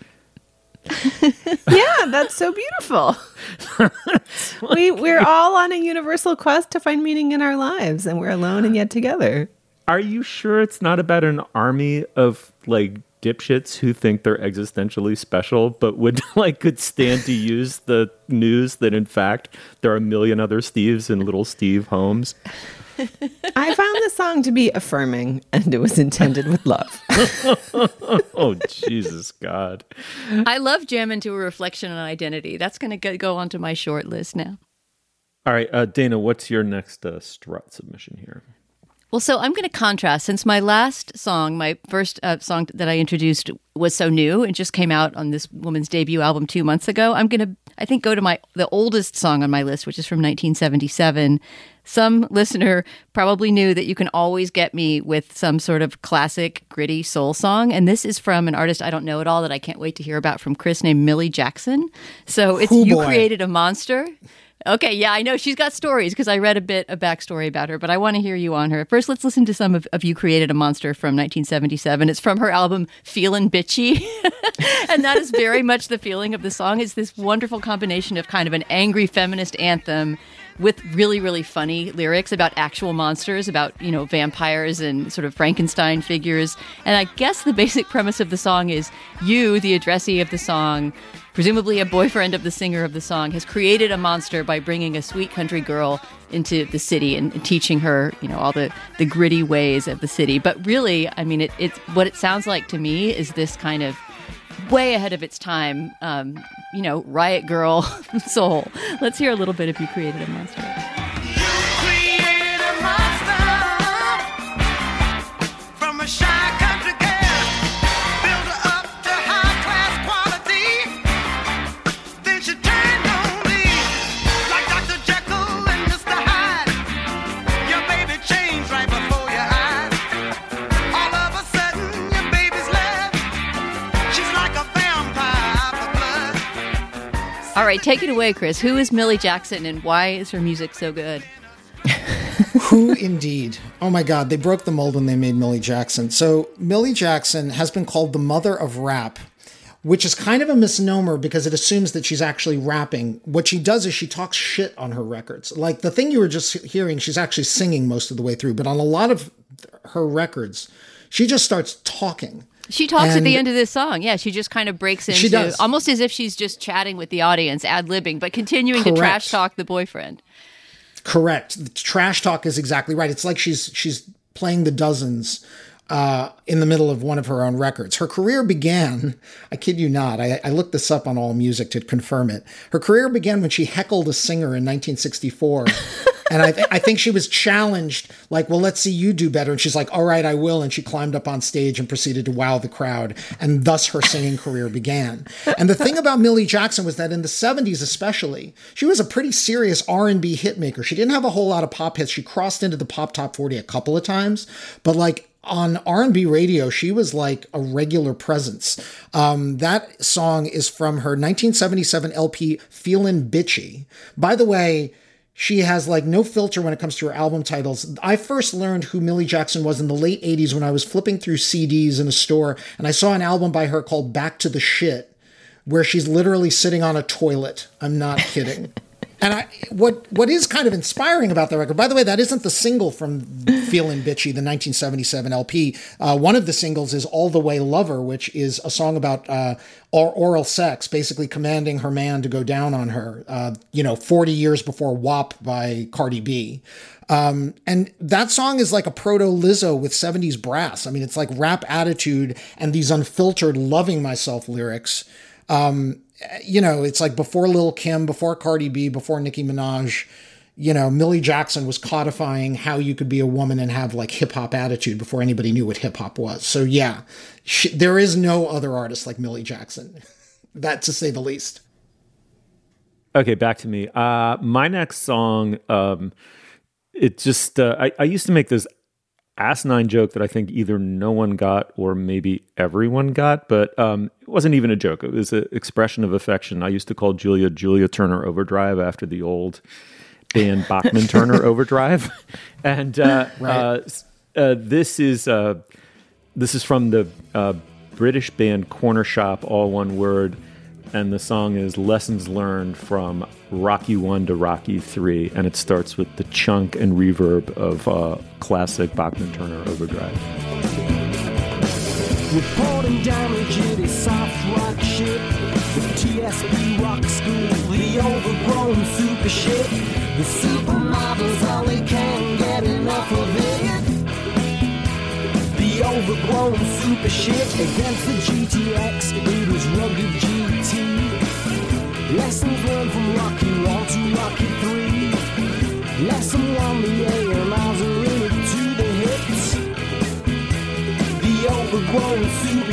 Yeah, that's so beautiful. We're all on a universal quest to find meaning in our lives, and we're alone and yet together. Are you sure it's not about an army of like dipshits who think they're existentially special, but could stand to use the news that in fact there are a million other Steves in little Steve homes? I found the song to be affirming, and it was intended with love. Oh, Jesus God. I love jamming to a reflection on identity. That's going to go onto my short list now. All right, Dana, what's your next strut submission here? Well, so I'm going to contrast. Since my last song, my first song that I introduced was so new and just came out on this woman's debut album 2 months ago, I'm going to, I think, go to the oldest song on my list, which is from 1977. Some listener probably knew that you can always get me with some sort of classic, gritty soul song. And this is from an artist I don't know at all that I can't wait to hear about from Chris named Millie Jackson. So it's You Created a Monster. Okay, yeah, I know. She's got stories because I read a backstory about her, but I want to hear you on her. First, let's listen to some of You Created a Monster from 1977. It's from her album Feelin' Bitchy. And that is very much the feeling of the song. It's this wonderful combination of kind of an angry feminist anthem with really, really funny lyrics about actual monsters, about, vampires and sort of Frankenstein figures. And I guess the basic premise of the song is you, the addressee of the song, presumably a boyfriend of the singer of the song, has created a monster by bringing a sweet country girl into the city and teaching her, all the gritty ways of the city. But really, I mean, it's what it sounds like to me is this kind of way ahead of its time, riot girl soul. Let's hear a little bit of You Created a Monster. Created a monster from a shy country girl, built her up to high-class quality. Then she turned on me like Dr. Jekyll and Mr. Hyde. Your baby changed right before your eyes. All of a sudden, your baby's left. She's like a vampire for blood. All right, take it away, Chris. Who is Millie Jackson and why is her music so good? Who indeed? Oh my God, they broke the mold when they made Millie Jackson. So Millie Jackson has been called the mother of rap, which is kind of a misnomer because it assumes that she's actually rapping. What she does is she talks shit on her records. Like the thing you were just hearing, she's actually singing most of the way through. But on a lot of her records, she just starts talking. She talks at the end of this song. Yeah, she just kind of breaks into almost as if she's just chatting with the audience, ad-libbing, but continuing to trash talk the boyfriend. Correct. The trash talk is exactly right. It's like she's playing the dozens in the middle of one of her own records. Her career began, I kid you not, I looked this up on AllMusic to confirm it. Her career began when she heckled a singer in 1964. And I think she was challenged, like, well, let's see you do better. And she's like, all right, I will. And she climbed up on stage and proceeded to wow the crowd. And thus her singing career began. And the thing about Millie Jackson was that in the 70s especially, she was a pretty serious R&B hit maker. She didn't have a whole lot of pop hits. She crossed into the pop top 40 a couple of times. But like on R&B radio, she was like a regular presence. That song is from her 1977 LP, Feelin' Bitchy. By the way, she has like no filter when it comes to her album titles. I first learned who Millie Jackson was in the late 80s when I was flipping through CDs in a store and I saw an album by her called Back to the Shit, where she's literally sitting on a toilet. I'm not kidding. And what is kind of inspiring about the record, by the way, that isn't the single from Feelin' Bitchy, the 1977 LP. One of the singles is All the Way Lover, which is a song about oral sex, basically commanding her man to go down on her, 40 years before WAP by Cardi B. And that song is like a proto Lizzo with 70s brass. I mean, it's like rap attitude and these unfiltered loving myself lyrics. It's like before Lil' Kim, before Cardi B, before Nicki Minaj, Millie Jackson was codifying how you could be a woman and have like hip hop attitude before anybody knew what hip hop was. So yeah, there is no other artist like Millie Jackson. That, to say the least. Okay, back to me. My next song, it just, I used to make this asinine joke that I think either no one got or maybe everyone got, but it wasn't even a joke. It was an expression of affection. I used to call Julia Turner Overdrive after the old band Bachman Turner Overdrive. And this is from the British band Corner Shop, all one word. And the song is Lessons Learned from Rocky 1 to Rocky 3. And it starts with the chunk and reverb of classic Bachman Turner Overdrive. Reporting damage, it is soft rock shit. The TSP rock school, the overgrown super shit. The supermodels only can get enough of it. The overgrown super shit against the GTX, it is rugged GT. Lessons learned from Rocky 1 to Rocky 3. Lesson 1, the AMRs are in it to the hips. The overgrown super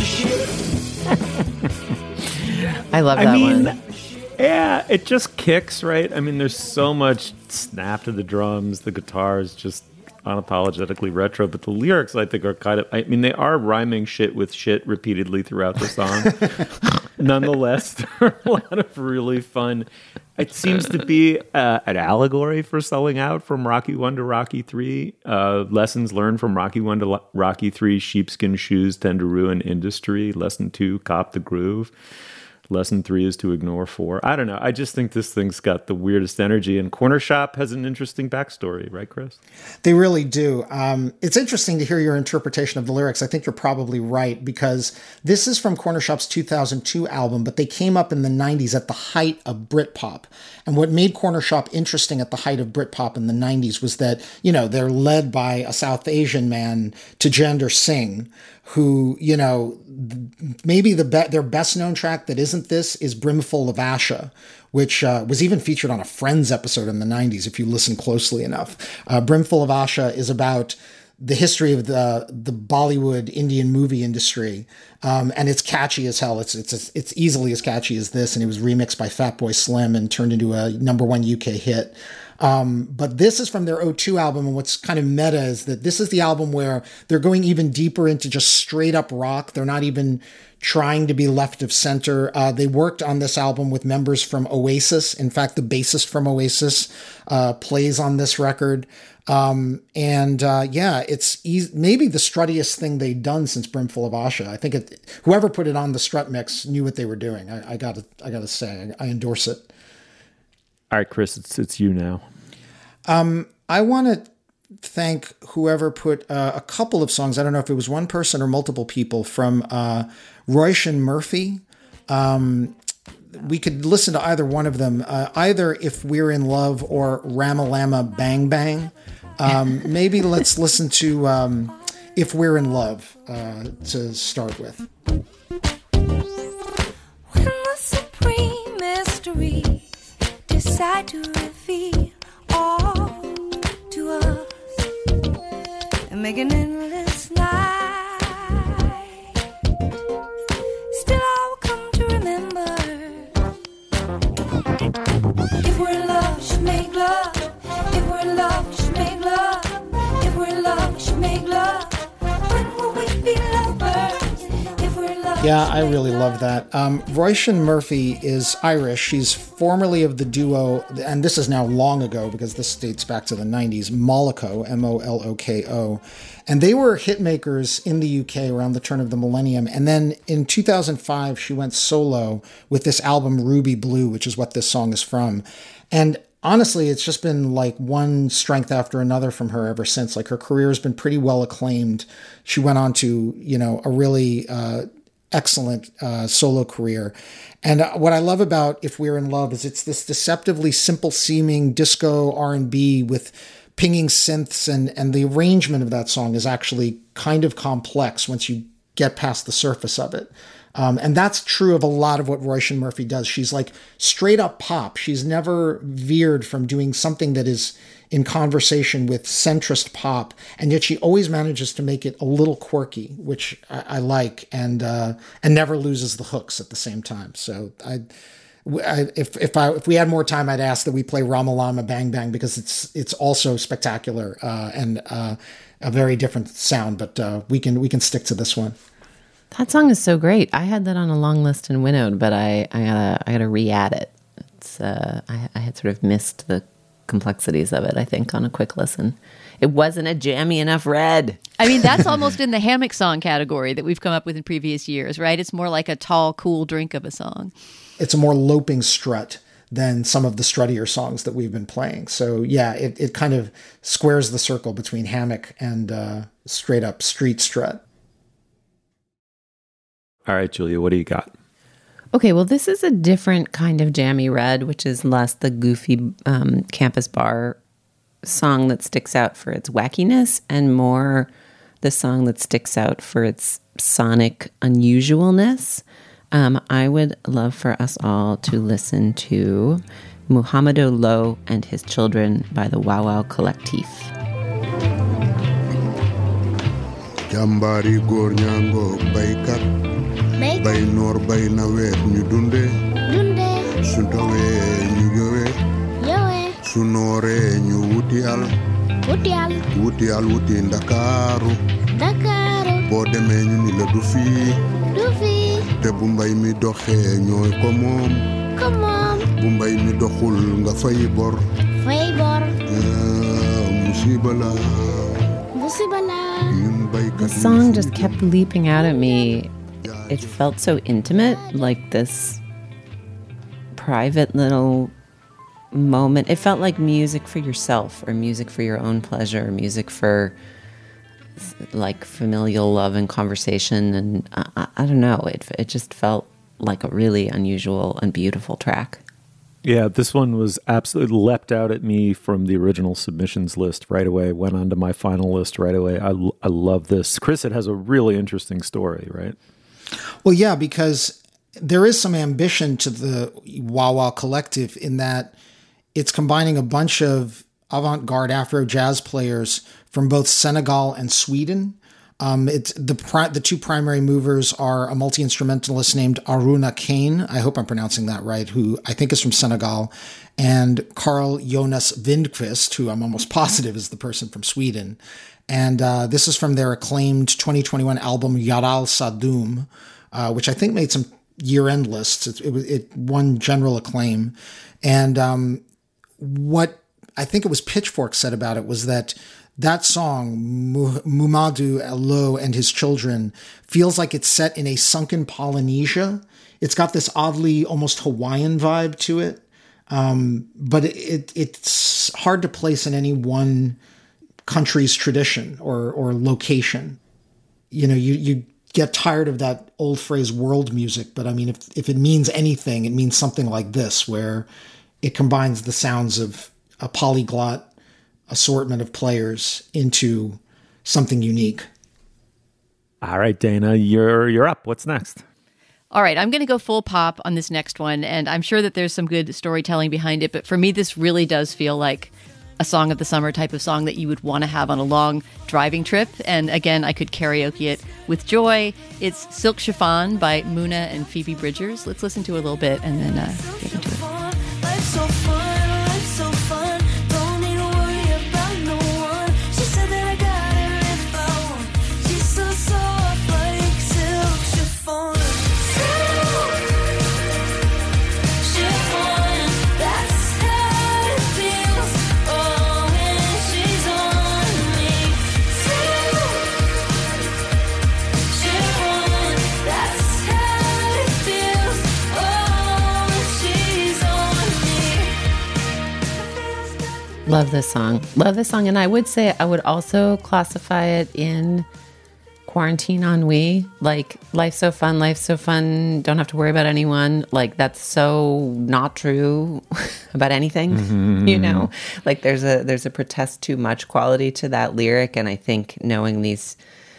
shit. I love that one. Yeah, it just kicks, right? I mean, there's so much snap to the drums. The guitar is just unapologetically retro, but the lyrics, I think, are kind of, I mean, they are rhyming shit with shit repeatedly throughout the song. Nonetheless, there are a lot of really fun. It seems to be an allegory for selling out from Rocky 1 to Rocky 3. Lessons learned from Rocky 1 to Rocky 3. Sheepskin shoes tend to ruin industry. Lesson 2, cop the groove. Lesson 3 is to ignore 4. I don't know. I just think this thing's got the weirdest energy, and Corner Shop has an interesting backstory, right, Chris? They really do. It's interesting to hear your interpretation of the lyrics. I think you're probably right, because this is from Corner Shop's 2002 album, but they came up in the 90s at the height of Britpop. And what made Corner Shop interesting at the height of Britpop in the 90s was that, they're led by a South Asian man, Tejinder Singh, who, maybe their best known track that isn't this is Brimful of Asha, which was even featured on a Friends episode in the 90s, if you listen closely enough. Brimful of Asha is about the history of the Bollywood Indian movie industry. And it's catchy as hell. It's easily as catchy as this. And it was remixed by Fatboy Slim and turned into a #1 UK hit. But this is from their O2 album. And what's kind of meta is that this is the album where they're going even deeper into just straight up rock. They're not even trying to be left of center. They worked on this album with members from Oasis. In fact, the bassist from Oasis plays on this record. It's maybe the struttiest thing they'd done since Brimful of Asha. I think whoever put it on the strut mix knew what they were doing. I gotta say, I endorse it. All right, Chris, it's you now. I want to thank whoever put a couple of songs. I don't know if it was one person or multiple people from Roisin Murphy. We could listen to either one of them, either If We're in Love or Ramalama Bang Bang. Maybe let's listen to If We're in Love to start with. When the supreme mysteries decide to reveal all to us and make an endless night, still I will come to remember. If we're in love, we should make love. If we're in love, we should make love. If we're in love, we should make love. When will we be lovers? If we're in love. Yeah, I really love that. Roisin Murphy is Irish. She's formerly of the duo, and this is now long ago because this dates back to the 90s, Moloko, Moloko. And they were hit makers in the UK around the turn of the millennium. And then in 2005, she went solo with this album Ruby Blue, which is what this song is from. And honestly, it's just been like one strength after another from her ever since. Like her career has been pretty well acclaimed. She went on to, a really excellent solo career. And what I love about If We're in Love is it's this deceptively simple seeming disco R&B with pinging synths, and the arrangement of that song is actually kind of complex once you get past the surface of it. And that's true of a lot of what Roisin Murphy does. She's like straight up pop. She's never veered from doing something that is in conversation with centrist pop, and yet she always manages to make it a little quirky, which I like, and never loses the hooks at the same time. So if we had more time, I'd ask that we play Ramalama Bang Bang, because it's also spectacular and a very different sound. But we can stick to this one. That song is so great. I had that on a long list in Winnowed, but I gotta re-add it. It's I had sort of missed the complexities of it, I think, on a quick listen. It wasn't a jammy enough red. I mean, that's almost in the hammock song category that we've come up with in previous years, right? It's more like a tall, cool drink of a song. It's a more loping strut than some of the struttier songs that we've been playing. So yeah, it kind of squares the circle between hammock and straight up street strut. All right, Julia, what do you got? Okay, well, this is a different kind of jammy red, which is less the goofy campus bar song that sticks out for its wackiness, and more the song that sticks out for its sonic unusualness. I would love for us all to listen to Muhammadu Lo and His Children by the Wow Wow Collectif. Jambari góor ñango baykat bay noor bay nawet ñu dunde su dowee ñu yowe su nooree ñu wuti al wuti Ndakaaru boo demee ñu ni la du fii te bu mbay mi doxee ñooy ko moom bu mbay mi doxul nga fay bor musiba la The song just kept leaping out at me. It felt so intimate, like this private little moment. It felt like music for yourself, or music for your own pleasure, music for like familial love and conversation. And I don't know, it just felt like a really unusual and beautiful track. Yeah, this one was absolutely leapt out at me from the original submissions list right away, went onto my final list right away. I love this. Chris, it has a really interesting story, right? Well, yeah, because there is some ambition to the Wow Wow Collective in that it's combining a bunch of avant-garde Afro jazz players from both Senegal and Sweden. It's the two primary movers are a multi-instrumentalist named Aruna Kane, I hope I'm pronouncing that right, who I think is from Senegal, and Carl Jonas Vindqvist, who I'm almost positive is the person from Sweden. And this is from their acclaimed 2021 album Yaral Sadum, which I think made some year-end lists. It won general acclaim. And what I think it was Pitchfork said about it was that song, Muhammadu Lo and His Children, feels like it's set in a sunken Polynesia. It's got this oddly almost Hawaiian vibe to it. But it's hard to place in any one country's tradition or location. You know, you get tired of that old phrase world music, but I mean, if it means anything, it means something like this, where it combines the sounds of a polyglot assortment of players into something unique. All right, Dana, you're up. What's next? All right, I'm going to go full pop on this next one, and I'm sure that there's some good storytelling behind it, but for me, this really does feel like a song of the summer type of song that you would want to have on a long driving trip. And again, I could karaoke it with joy. It's Silk Chiffon by Muna and Phoebe Bridgers. Let's listen to a little bit and then get into it. Life's so fun, life's so fun. Don't need to worry about no one. She said that I got her if I want. She's so soft like silk chiffon. Silk chiffon, that's how it feels. Oh, when she's on me. Silk chiffon, that's how it feels. Oh, when she's Love this song. Love this song. And I would say I would also classify it in quarantine ennui. Like, life's so fun, don't have to worry about anyone. Like, that's so not true about anything, you know? Like, there's a protest too much quality to that lyric. And I think knowing these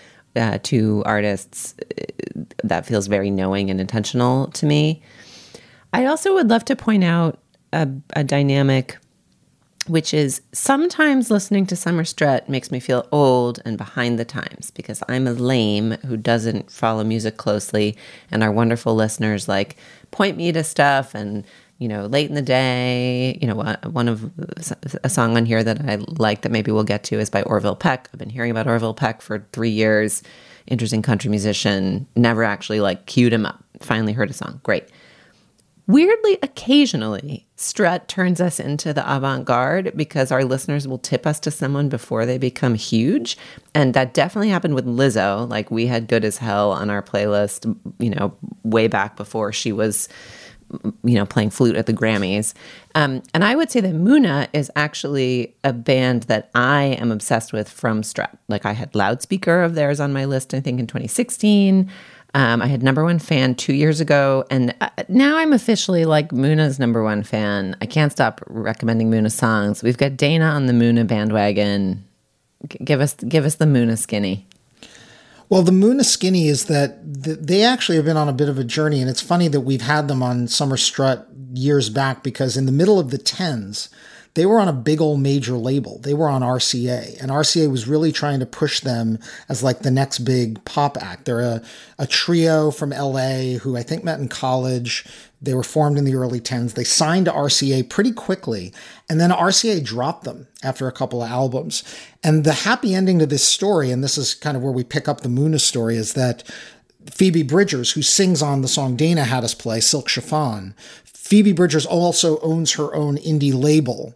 two artists, that feels very knowing and intentional to me. I also would love to point out a dynamic, which is sometimes listening to Summer Strut makes me feel old and behind the times because I'm a lame who doesn't follow music closely, and our wonderful listeners like point me to stuff. And, you know, Late in the Day, you know, one of a song on here that I like that maybe we'll get to is by Orville Peck. I've been hearing about Orville Peck for 3 years. Interesting country musician. Never actually like queued him up. Finally heard a song. Great. Weirdly, occasionally, Strut turns us into the avant-garde because our listeners will tip us to someone before they become huge. And that definitely happened with Lizzo. Like, we had Good as Hell on our playlist, you know, way back before she was, you know, playing flute at the Grammys. And I would say that Muna is actually a band that I am obsessed with from Strut. Like, I had Loudspeaker of theirs on my list, I think, in 2016. I had Number One Fan 2 years ago, and now I'm officially like Muna's number one fan. I can't stop recommending Muna songs. We've got Dana on the Muna bandwagon. Give us the Muna skinny. Well, the Muna skinny is that they actually have been on a bit of a journey, and it's funny that we've had them on Summer Strut years back because in the middle of the 10s, they were on a big old major label. They were on RCA, and RCA was really trying to push them as like the next big pop act. They're a trio from LA who I think met in college. They were formed in the early 10s. They signed to RCA pretty quickly, and then RCA dropped them after a couple of albums. And the happy ending to this story, and this is kind of where we pick up the Muna story, is that Phoebe Bridgers, who sings on the song Dana had us play, Silk Chiffon, Phoebe Bridgers also owns her own indie label,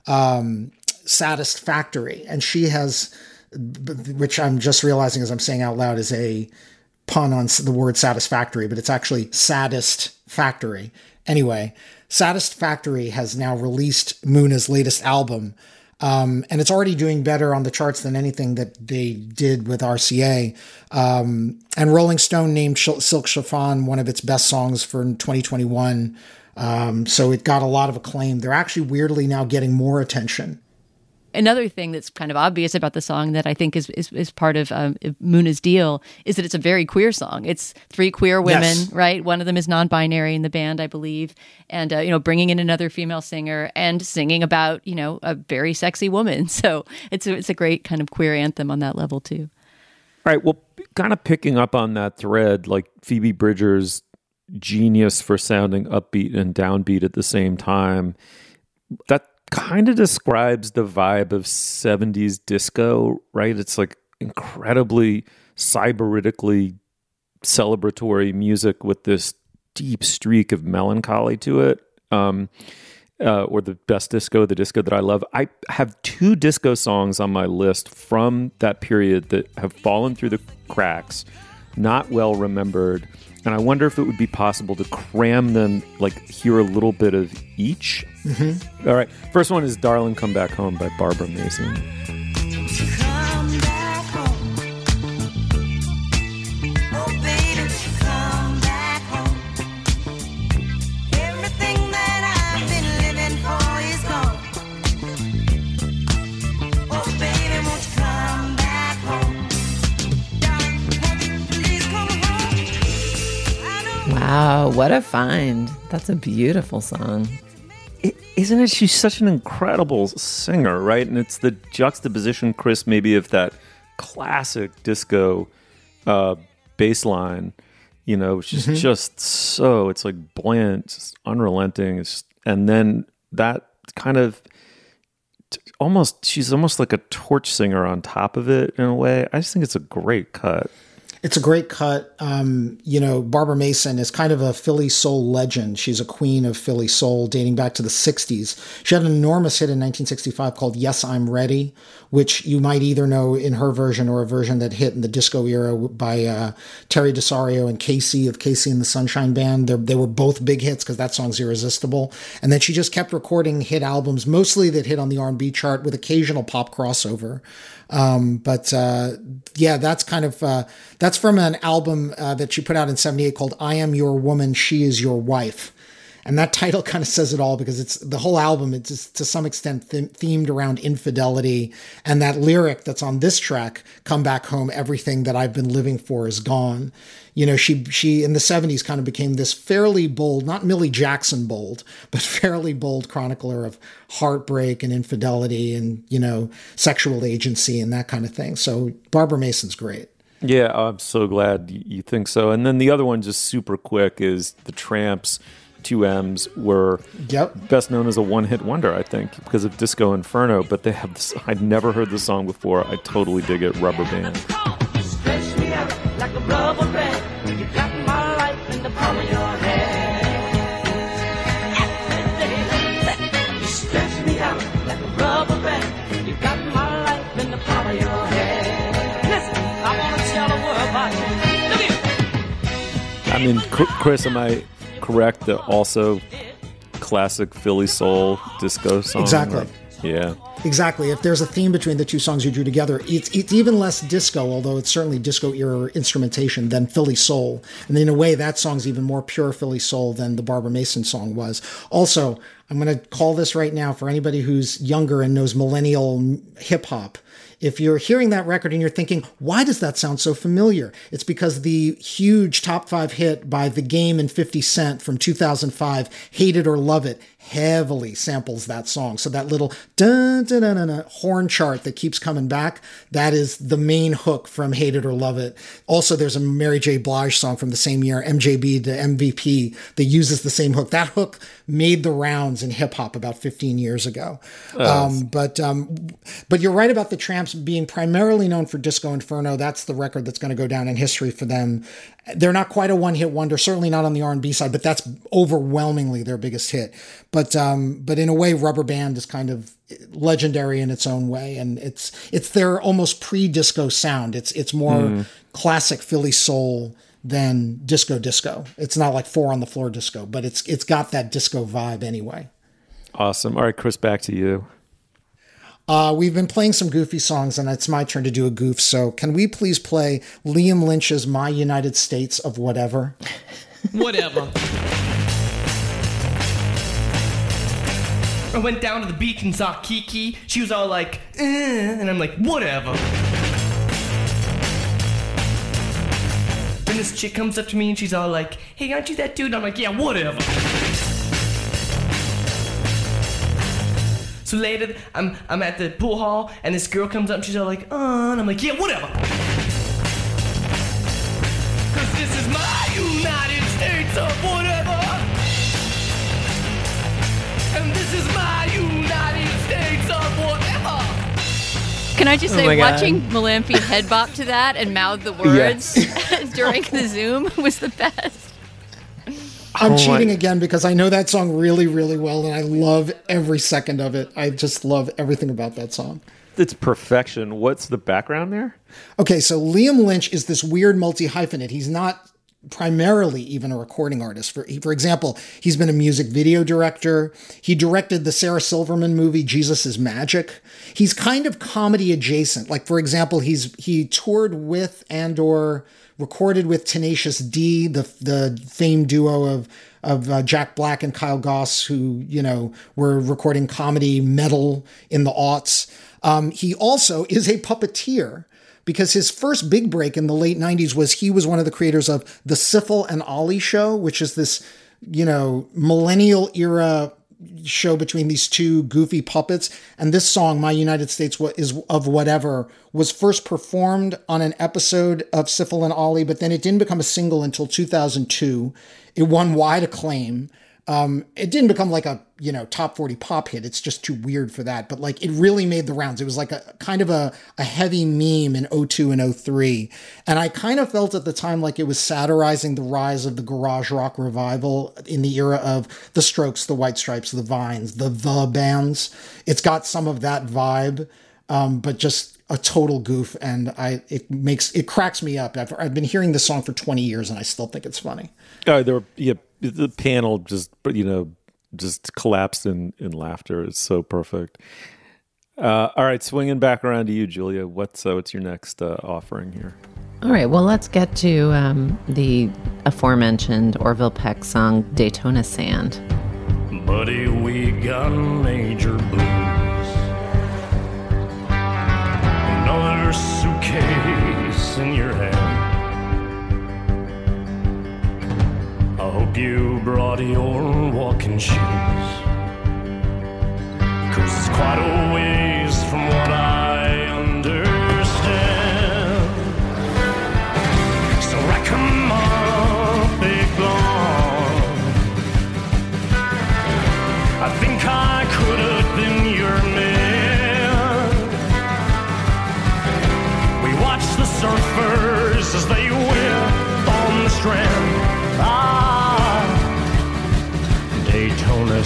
Saddest Factory. And she has, which I'm just realizing as I'm saying out loud is a pun on the word satisfactory, but it's actually Saddest Factory. Anyway, Saddest Factory has now released Muna's latest album. And it's already doing better on the charts than anything that they did with RCA. And Rolling Stone named Silk Chiffon one of its best songs for 2021. So it got a lot of acclaim. They're actually weirdly now getting more attention. Another thing that's kind of obvious about the song that I think is part of Muna's deal is that it's a very queer song. It's 3 queer women, yes, right? One of them is non-binary in the band, I believe. And, you know, bringing in another female singer and singing about, you know, a very sexy woman. So it's a great kind of queer anthem on that level too. All right. Well, kind of picking up on that thread, like Phoebe Bridgers' genius for sounding upbeat and downbeat at the same time, that kind of describes the vibe of 70s disco, right? It's like incredibly cyberitically celebratory music with this deep streak of melancholy to it. Or the best disco, the disco that I love. I have 2 disco songs on my list from that period that have fallen through the cracks, not well remembered. And I wonder if it would be possible to cram them, like hear a little bit of each. Mm-hmm. All right. First one is Darling Come Back Home by Barbara Mason. Come back home. Oh, baby, come back home. Everything that I've been living for is gone. Oh, baby, won't you come back home? Darling, won't you please come home? Wow, what a find. That's a beautiful song. Isn't it? She's such an incredible singer, right? And it's the juxtaposition, Chris, maybe of that classic disco bass line, you know, which is just so, it's like buoyant, just unrelenting. And then that kind of she's almost like a torch singer on top of it in a way. I just think it's a great cut. It's a great cut. Barbara Mason is kind of a Philly soul legend. She's a queen of Philly soul dating back to the 60s. She had an enormous hit in 1965 called Yes, I'm Ready, which you might either know in her version or a version that hit in the disco era by Terry DeSario and Casey of Casey and the Sunshine Band. They were both big hits because that song's irresistible. And then she just kept recording hit albums, mostly that hit on the R&B chart with occasional pop crossover. That's kind of, that's from an album that she put out in 78 called I Am Your Woman, She Is Your Wife. And that title kind of says it all because it's the whole album. It's to some extent themed around infidelity. And that lyric that's on this track, Come Back Home, Everything That I've Been Living For Is Gone. She in the 70s kind of became this fairly bold, not Millie Jackson bold, but fairly bold chronicler of heartbreak and infidelity and, sexual agency and that kind of thing. So Barbara Mason's great. Yeah, I'm so glad you think so. And then the other one, just super quick, is The Tramps. 2M's were best known as a one-hit wonder, I think, because of Disco Inferno. But they have this, I'd never heard this song before. I totally dig it, Rubber Band. Stretch me out like a rubber band. You got my life in the palm of your hand. You stretch me out like a rubber band. You got my life in the palm of your hand. Listen, I want to tell the world about you. I mean, Chris, am I correct that also classic Philly soul disco song? Exactly. Yeah. Exactly. If there's a theme between the two songs you drew together, it's even less disco, although it's certainly disco era instrumentation, than Philly soul. And in a way, that song's even more pure Philly soul than the Barbara Mason song was. Also, I'm going to call this right now for anybody who's younger and knows millennial hip hop. If you're hearing that record and you're thinking, why does that sound so familiar? It's because the huge top 5 hit by The Game and 50 Cent from 2005, Hate It or Love It, heavily samples that song. So that little dun, dun, dun, dun, dun, horn chart that keeps coming back, that is the main hook from Hate It or Love It. Also, there's a Mary J. Blige song from the same year, MJB to MVP, that uses the same hook. That hook made the rounds in hip hop about 15 years ago. But you're right about the Tramps being primarily known for Disco Inferno. That's the record that's going to go down in history for them. They're not quite a one-hit wonder, certainly not on the R&B side, but that's overwhelmingly their biggest hit. But in a way, Rubber Band is kind of legendary in its own way, and it's their almost pre-disco sound. It's more classic Philly soul than disco. It's not like Four on the Floor disco, but it's got that disco vibe anyway. Awesome. All right, Chris, back to you. We've been playing some goofy songs, and it's my turn to do a goof. So can we please play Liam Lynch's My United States of Whatever? Whatever. I went down to the beach and saw Kiki. She was all like, and I'm like, whatever. Then this chick comes up to me and she's all like, hey, aren't you that dude? And I'm like, yeah, whatever. So later, I'm at the pool hall, and this girl comes up, and she's all like, and I'm like, yeah, whatever. Cause this is my United States of whatever. And this is my United States of whatever. Can I just say, watching Malamphy head bop to that and mouth the words during the Zoom was the best. I'm cheating again because I know that song really, really well, and I love every second of it. I just love everything about that song. It's perfection. What's the background there? Okay, so Liam Lynch is this weird multi-hyphenate. He's not primarily even a recording artist. For example, he's been a music video director. He directed the Sarah Silverman movie Jesus is Magic. He's kind of comedy adjacent. Like, for example, he toured with and/or recorded with Tenacious D, the famed duo of Jack Black and Kyle Goss, who, were recording comedy metal in the aughts. He also is a puppeteer, because his first big break in the late 90s was he was one of the creators of The Sifl and Ollie Show, which is this, millennial era show between these two goofy puppets. And this song, My United States is of Whatever, was first performed on an episode of Sifl and Ollie, but then it didn't become a single until 2002. It won wide acclaim. It didn't become like a, top 40 pop hit. It's just too weird for that. But like, it really made the rounds. It was like a kind of a heavy meme in 02 and 03. And I kind of felt at the time like it was satirizing the rise of the garage rock revival in the era of the Strokes, the White Stripes, the Vines, the bands. It's got some of that vibe, but just a total goof. And it cracks me up. I've been hearing this song for 20 years and I still think it's funny. Oh, the panel just collapsed in laughter. It's so perfect. All right, swinging back around to you, Julia. What's your next offering here? All right, well, let's get to the aforementioned Orville Peck song, Daytona Sand. Buddy, we got major blues. Another suitcase in your hand. I hope you brought your walking shoes, 'cause it's quite a ways from what I understand. So rack 'em up, big blonde. I think I could have been your man. We watched the surfers as they whip on the strand. Daytona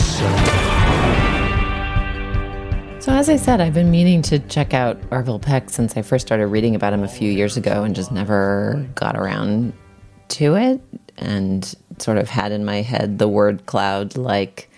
Sand. So as I said, I've been meaning to check out Orville Peck since I first started reading about him a few years ago and just never got around to it, and sort of had in my head the word cloud like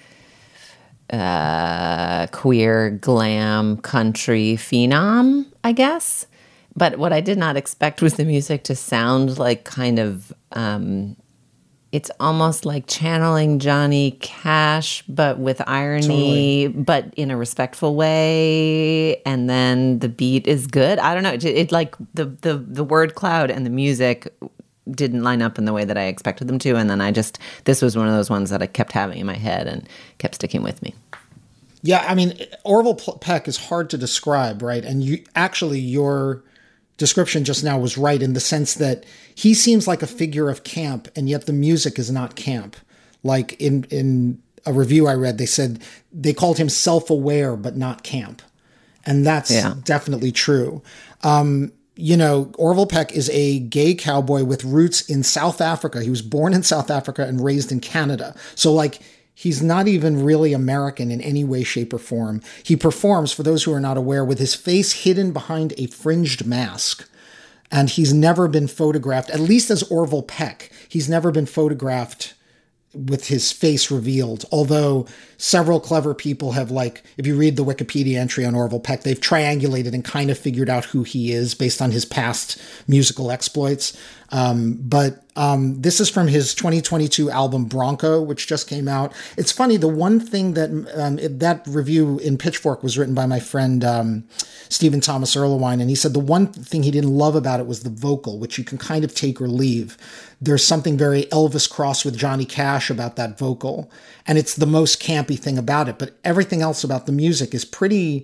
queer glam country phenom, I guess. But what I did not expect was the music to sound like kind of it's almost like channeling Johnny Cash, but with irony, but in a respectful way. And then the beat is good. I don't know. It like the word cloud and the music didn't line up in the way that I expected them to. And then this was one of those ones that I kept having in my head and kept sticking with me. Yeah, I mean, Orville Peck is hard to describe, right? And your description just now was right in the sense that he seems like a figure of camp, and yet the music is not camp. Like in a review I read, they said they called him self-aware but not camp. And that's definitely true. Orville Peck is a gay cowboy with roots in South Africa. He was born in South Africa and raised in Canada. So like, he's not even really American in any way, shape, or form. He performs, for those who are not aware, with his face hidden behind a fringed mask. And he's never been photographed, at least as Orville Peck, he's never been photographed with his face revealed. Although several clever people have, like, if you read the Wikipedia entry on Orville Peck, they've triangulated and kind of figured out who he is based on his past musical exploits. But this is from his 2022 album Bronco, which just came out. It's funny, the one thing that review in Pitchfork was written by my friend Stephen Thomas Erlewine, and he said the one thing he didn't love about it was the vocal, which you can kind of take or leave. There's something very Elvis crossed with Johnny Cash about that vocal, and it's the most campy thing about it. But everything else about the music is pretty,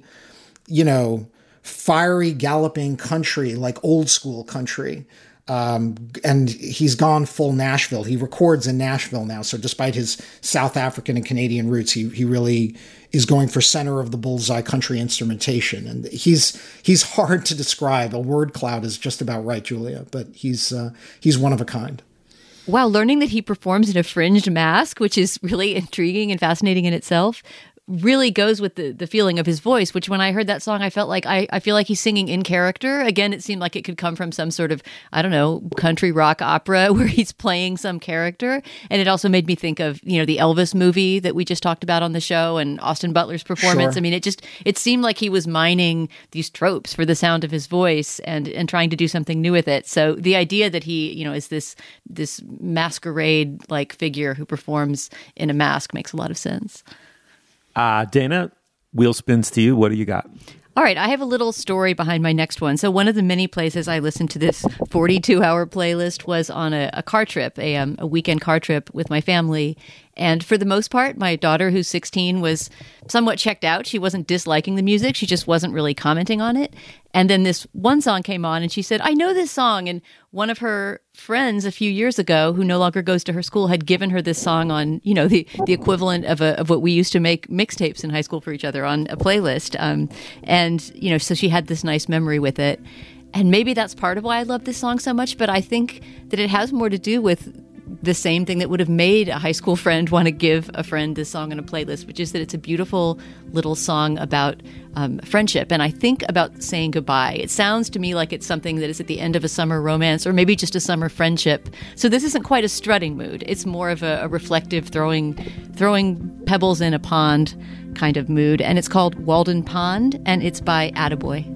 fiery, galloping country, like old school country. And he's gone full Nashville. He records in Nashville now. So despite his South African and Canadian roots, he really is going for center of the bullseye country instrumentation. And he's hard to describe. A word cloud is just about right, Julia, but he's one of a kind. Wow, learning that he performs in a fringed mask, which is really intriguing and fascinating in itself, really goes with the feeling of his voice, which when I heard that song, I felt like I feel like he's singing in character. Again, it seemed like it could come from some sort of, I don't know, country rock opera where he's playing some character. And it also made me think of, the Elvis movie that we just talked about on the show and Austin Butler's performance. Sure. I mean, it seemed like he was mining these tropes for the sound of his voice and trying to do something new with it. So the idea that he, is this masquerade-like figure who performs in a mask makes a lot of sense. Dana, wheel spins to you. What do you got? All right, I have a little story behind my next one. So one of the many places I listened to this 42-hour playlist was on a car trip, a weekend car trip with my family. And for the most part, my daughter, who's 16, was somewhat checked out. She wasn't disliking the music. She just wasn't really commenting on it. And then this one song came on and she said, I know this song. And one of her friends a few years ago, who no longer goes to her school, had given her this song on, the equivalent of what we used to make mixtapes in high school for each other on a playlist. So she had this nice memory with it. And maybe that's part of why I love this song so much. But I think that it has more to do with the same thing that would have made a high school friend want to give a friend this song on a playlist, which is that it's a beautiful little song about friendship. And I think about saying goodbye. It sounds to me like it's something that is at the end of a summer romance or maybe just a summer friendship. So this isn't quite a strutting mood. It's more of a reflective throwing pebbles in a pond kind of mood. And it's called Walden Pond, and it's by Attaboy.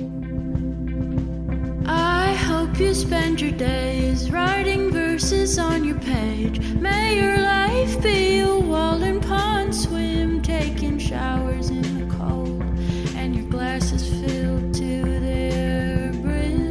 I hope you spend your days writing verses on your page. May your life be a Walden Pond swim, taking showers in the cold, and your glass is filled to their brim.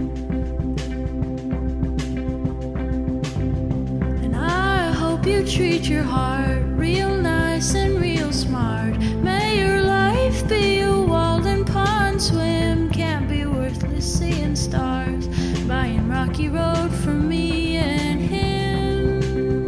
And I hope you treat your heart real nice and real smart. May your life be a Walden Pond swim, can't be worthless seeing stars, buying Rocky Road for me and him.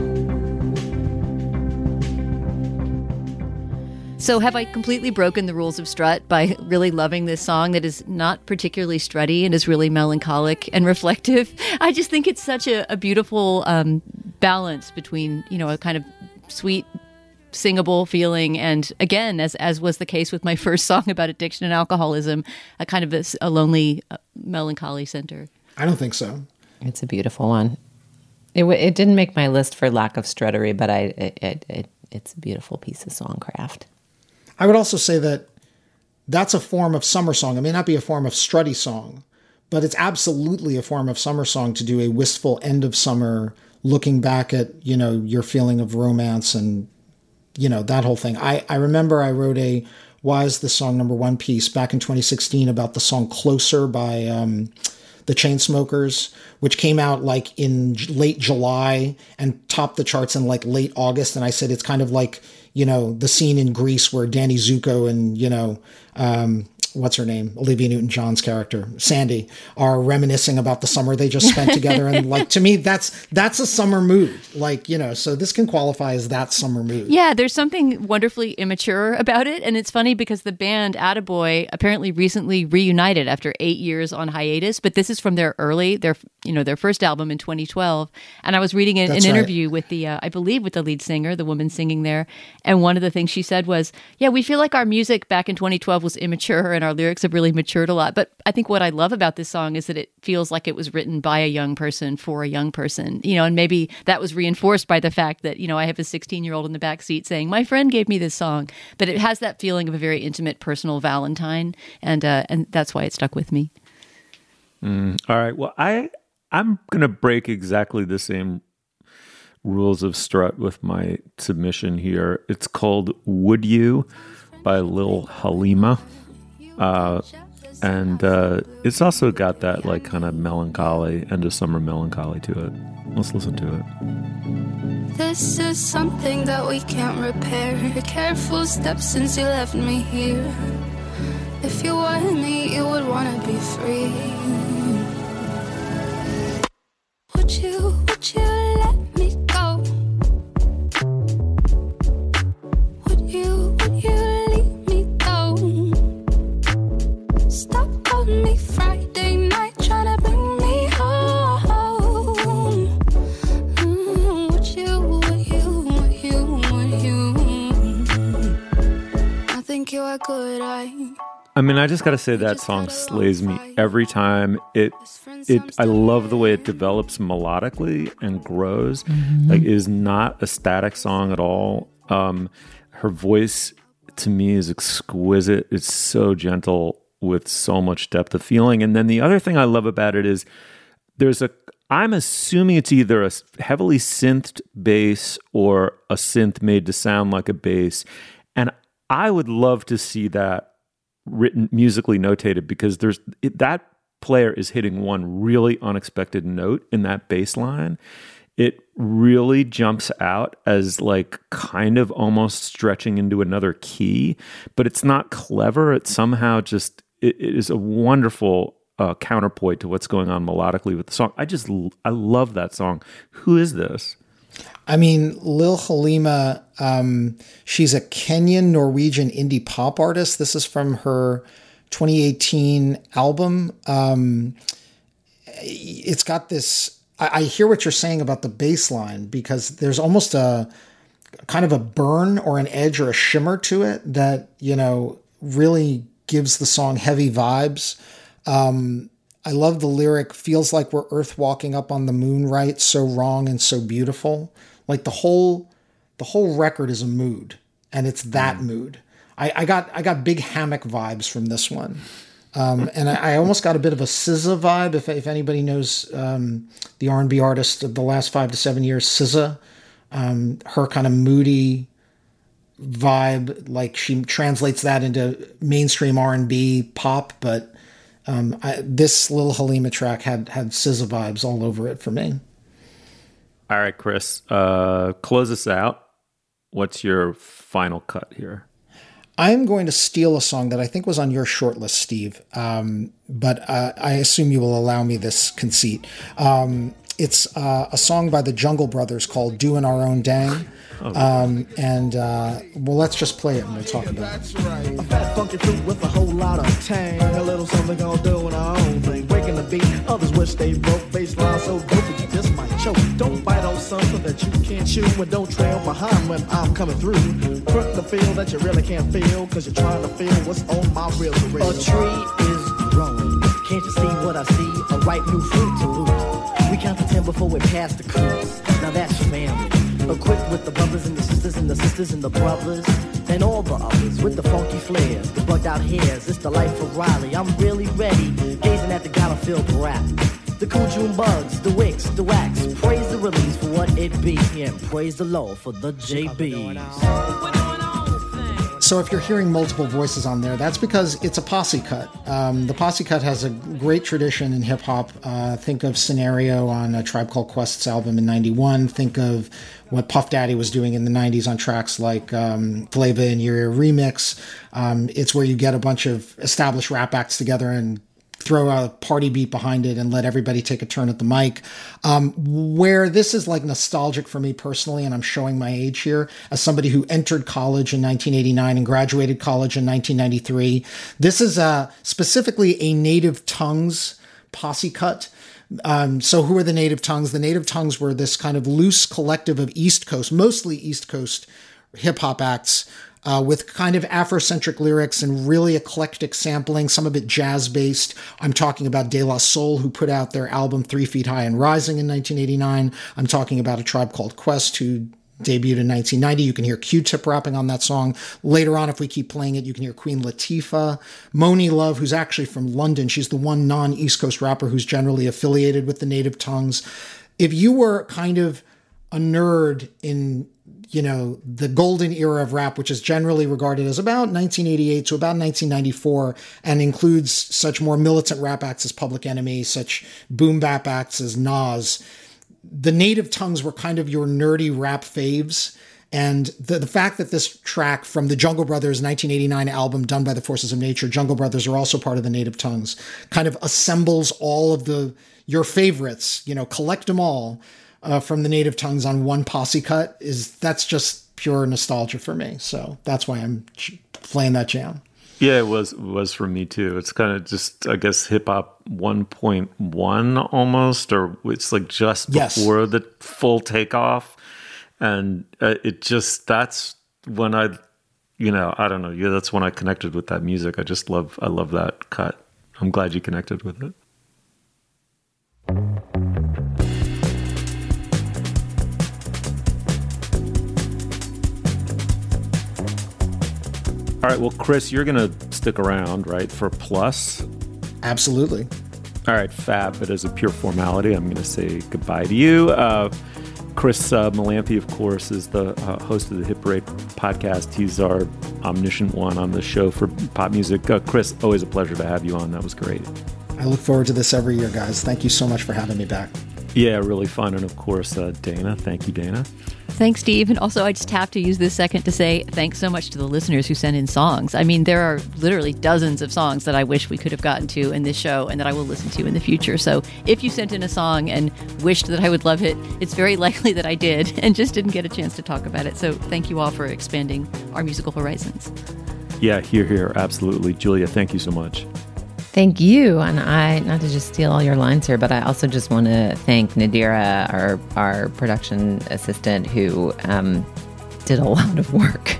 So have I completely broken the rules of strut by really loving this song that is not particularly strutty and is really melancholic and reflective? I just think it's such a beautiful balance between, a kind of sweet, singable feeling and, again, as was the case with my first song about addiction and alcoholism, a kind of a lonely melancholy center. I don't think so. It's a beautiful one. It didn't make my list for lack of struttery, but it's a beautiful piece of songcraft. I would also say that that's a form of summer song. It may not be a form of strutty song, but it's absolutely a form of summer song to do a wistful end of summer, looking back at, your feeling of romance and, that whole thing. I remember I wrote a Why Is This Song Number One piece back in 2016 about the song Closer by the Chainsmokers, which came out like in late July and topped the charts in like late August. And I said, it's kind of like, the scene in Grease where Danny Zuko and, what's her name? Olivia Newton-John's character, Sandy, are reminiscing about the summer they just spent together. And like, to me, that's a summer mood. Like, so this can qualify as that summer mood. Yeah, there's something wonderfully immature about it. And it's funny because the band Attaboy apparently recently reunited after 8 years on hiatus. But this is from their first album in 2012. And I was reading an interview with I believe with the lead singer, the woman singing there. And one of the things she said was, yeah, we feel like our music back in 2012 was immature and our lyrics have really matured a lot. But I think what I love about this song is that it feels like it was written by a young person for a young person, and maybe that was reinforced by the fact that, I have a 16-year-old in the back seat saying, my friend gave me this song. But it has that feeling of a very intimate, personal Valentine. And that's why it stuck with me. All right. Well, I'm going to break exactly the same rules of strut with my submission here. It's called Would You by Lil Halima. And it's also got that like kind of melancholy, end of summer melancholy to it. Let's listen to it. This is something that we can't repair. Careful steps since you left me here. If you wanted me, you would want to be free. Would you let me go? Would you leave me though? Stop calling me Friday night, trying to bring me home. Would you? I think you are good, I mean, I just got to say that song slays me every time. I love the way it develops melodically and grows. Mm-hmm. Like, it is not a static song at all. Her voice, to me, is exquisite. It's so gentle with so much depth of feeling. And then the other thing I love about it is I'm assuming it's either a heavily synthed bass or a synth made to sound like a bass. And I would love to see that written, musically notated, because that player is hitting one really unexpected note in that bass line. it really jumps out as like kind of almost stretching into another key, but it's not clever. It's somehow just, it is a wonderful counterpoint to what's going on melodically with the song. I love that song. Who is this? I mean, Lil Halima, she's a Kenyan Norwegian indie pop artist. This is from her 2018 album. It's got this, I hear what you're saying about the bass line, because there's almost a kind of a burn or an edge or a shimmer to it that, you know, really gives the song heavy vibes. I love the lyric, feels like we're earth walking up on the moon, right? So wrong and so beautiful. Like the whole record is a mood, and it's that mood. I got big hammock vibes from this one. And I almost got a bit of a SZA vibe. If anybody knows the R&B artist of the last 5 to 7 years, SZA, her kind of moody vibe, like she translates that into mainstream R&B pop. But this Lil Halima track had SZA vibes all over it for me. All right, Chris, close us out. What's your final cut here? I'm going to steal a song that I think was on your short list, Steve, but I assume you will allow me this conceit. It's a song by the Jungle Brothers called Doing Our Own Dang. Well, let's just play it and we'll talk about it. That's right. A fat funky fruit with a whole lot of tang. A little something gonna do in our own thing. Breaking the beat, others wish they broke. Baseline so dope that you just might choke. Don't bite on something that you can't chew, and don't trail behind when I'm coming through. Put the feel that you really can't feel, cause you're trying to feel what's on my real career. A tree is growing. Can't you see what I see? A ripe new fruit to loot. We count to 10 before we pass the cruise. Now that's family. Equipped with the brothers and the sisters and the sisters and the brothers and all the others with the funky flares, the bugged out hairs. It's the life of Riley. I'm really ready, gazing at the gallon-filled rap. The cool June bugs, the wicks, the wax. Praise the release for what it be, and praise the Lord for the JBs. So if you're hearing multiple voices on there, that's because it's a posse cut. The posse cut has a great tradition in hip hop. Think of Scenario on A Tribe Called Quest's album in 91. Think of what Puff Daddy was doing in the 90s on tracks like Flava and Your Remix. It's where you get a bunch of established rap acts together and throw a party beat behind it and let everybody take a turn at the mic. Where this is like nostalgic for me personally, and I'm showing my age here, as somebody who entered college in 1989 and graduated college in 1993, this is specifically a Native Tongues posse cut. So who are the Native Tongues? The Native Tongues were this kind of loose collective of East Coast, mostly East Coast hip hop acts, with kind of Afrocentric lyrics and really eclectic sampling, some of it jazz-based. I'm talking about De La Soul, who put out their album 3 Feet High and Rising in 1989. I'm talking about A Tribe Called Quest, who debuted in 1990. You can hear Q-Tip rapping on that song. Later on, if we keep playing it, you can hear Queen Latifah. Moni Love, who's actually from London. She's the one non-East Coast rapper who's generally affiliated with the Native Tongues. If you were kind of a nerd in, you know, the golden era of rap, which is generally regarded as about 1988 to about 1994, and includes such more militant rap acts as Public Enemy, such boom bap acts as Nas, the Native Tongues were kind of your nerdy rap faves. And the fact that this track from the Jungle Brothers 1989 album done by the Forces of Nature, Jungle Brothers are also part of the Native Tongues, kind of assembles all of your favorites, you know, collect them all from the Native Tongues on one posse cut, that's just pure nostalgia for me. So that's why I'm playing that jam. Yeah, it was for me too. It's kind of just, I guess, hip hop 1.1 almost, or it's like just before the full takeoff. And that's when I don't know. Yeah, that's when I connected with that music. I love that cut. I'm glad you connected with it. All right, well, Chris, you're going to stick around, right, for Plus? Absolutely. All right, fab. But as a pure formality, I'm going to say goodbye to you. Chris Malampy, of course, is the host of the Hit Parade podcast. He's our omniscient one on the show for pop music. Chris, always a pleasure to have you on. That was great. I look forward to this every year, guys. Thank you so much for having me back. Yeah, really fun. And of course, Dana. Thank you, Dana. Thanks, Steve. And also, I just have to use this second to say thanks so much to the listeners who sent in songs. I mean, there are literally dozens of songs that I wish we could have gotten to in this show and that I will listen to in the future. So if you sent in a song and wished that I would love it, it's very likely that I did and just didn't get a chance to talk about it. So thank you all for expanding our musical horizons. Yeah, here. Absolutely. Julia, thank you so much. Thank you. And I, not to just steal all your lines here, but I also just want to thank Nadira, our production assistant, who did a lot of work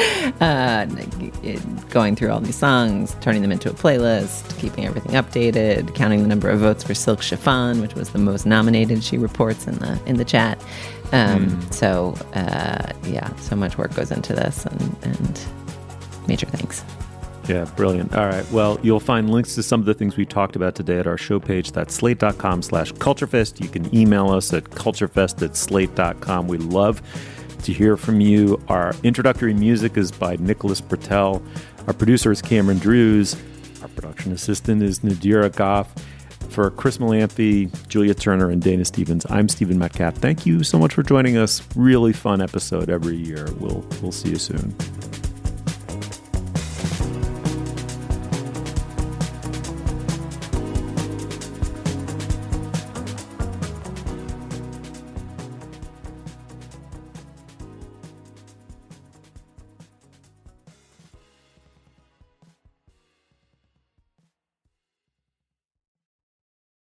going through all these songs, turning them into a playlist, keeping everything updated, counting the number of votes for Silk Chiffon, which was the most nominated, she reports in the chat. So much work goes into this, and major thanks. Yeah, brilliant. All right. Well, you'll find links to some of the things we talked about today at our show page. That's slate.com/culturefest. You can email us at culturefest@slate.com. We love to hear from you. Our introductory music is by Nicholas Bertel. Our producer is Cameron Drews. Our production assistant is Nadira Goff. For Chris Molanphy, Julia Turner, and Dana Stevens, I'm Stephen Metcalf. Thank you so much for joining us. Really fun episode every year. We'll see you soon.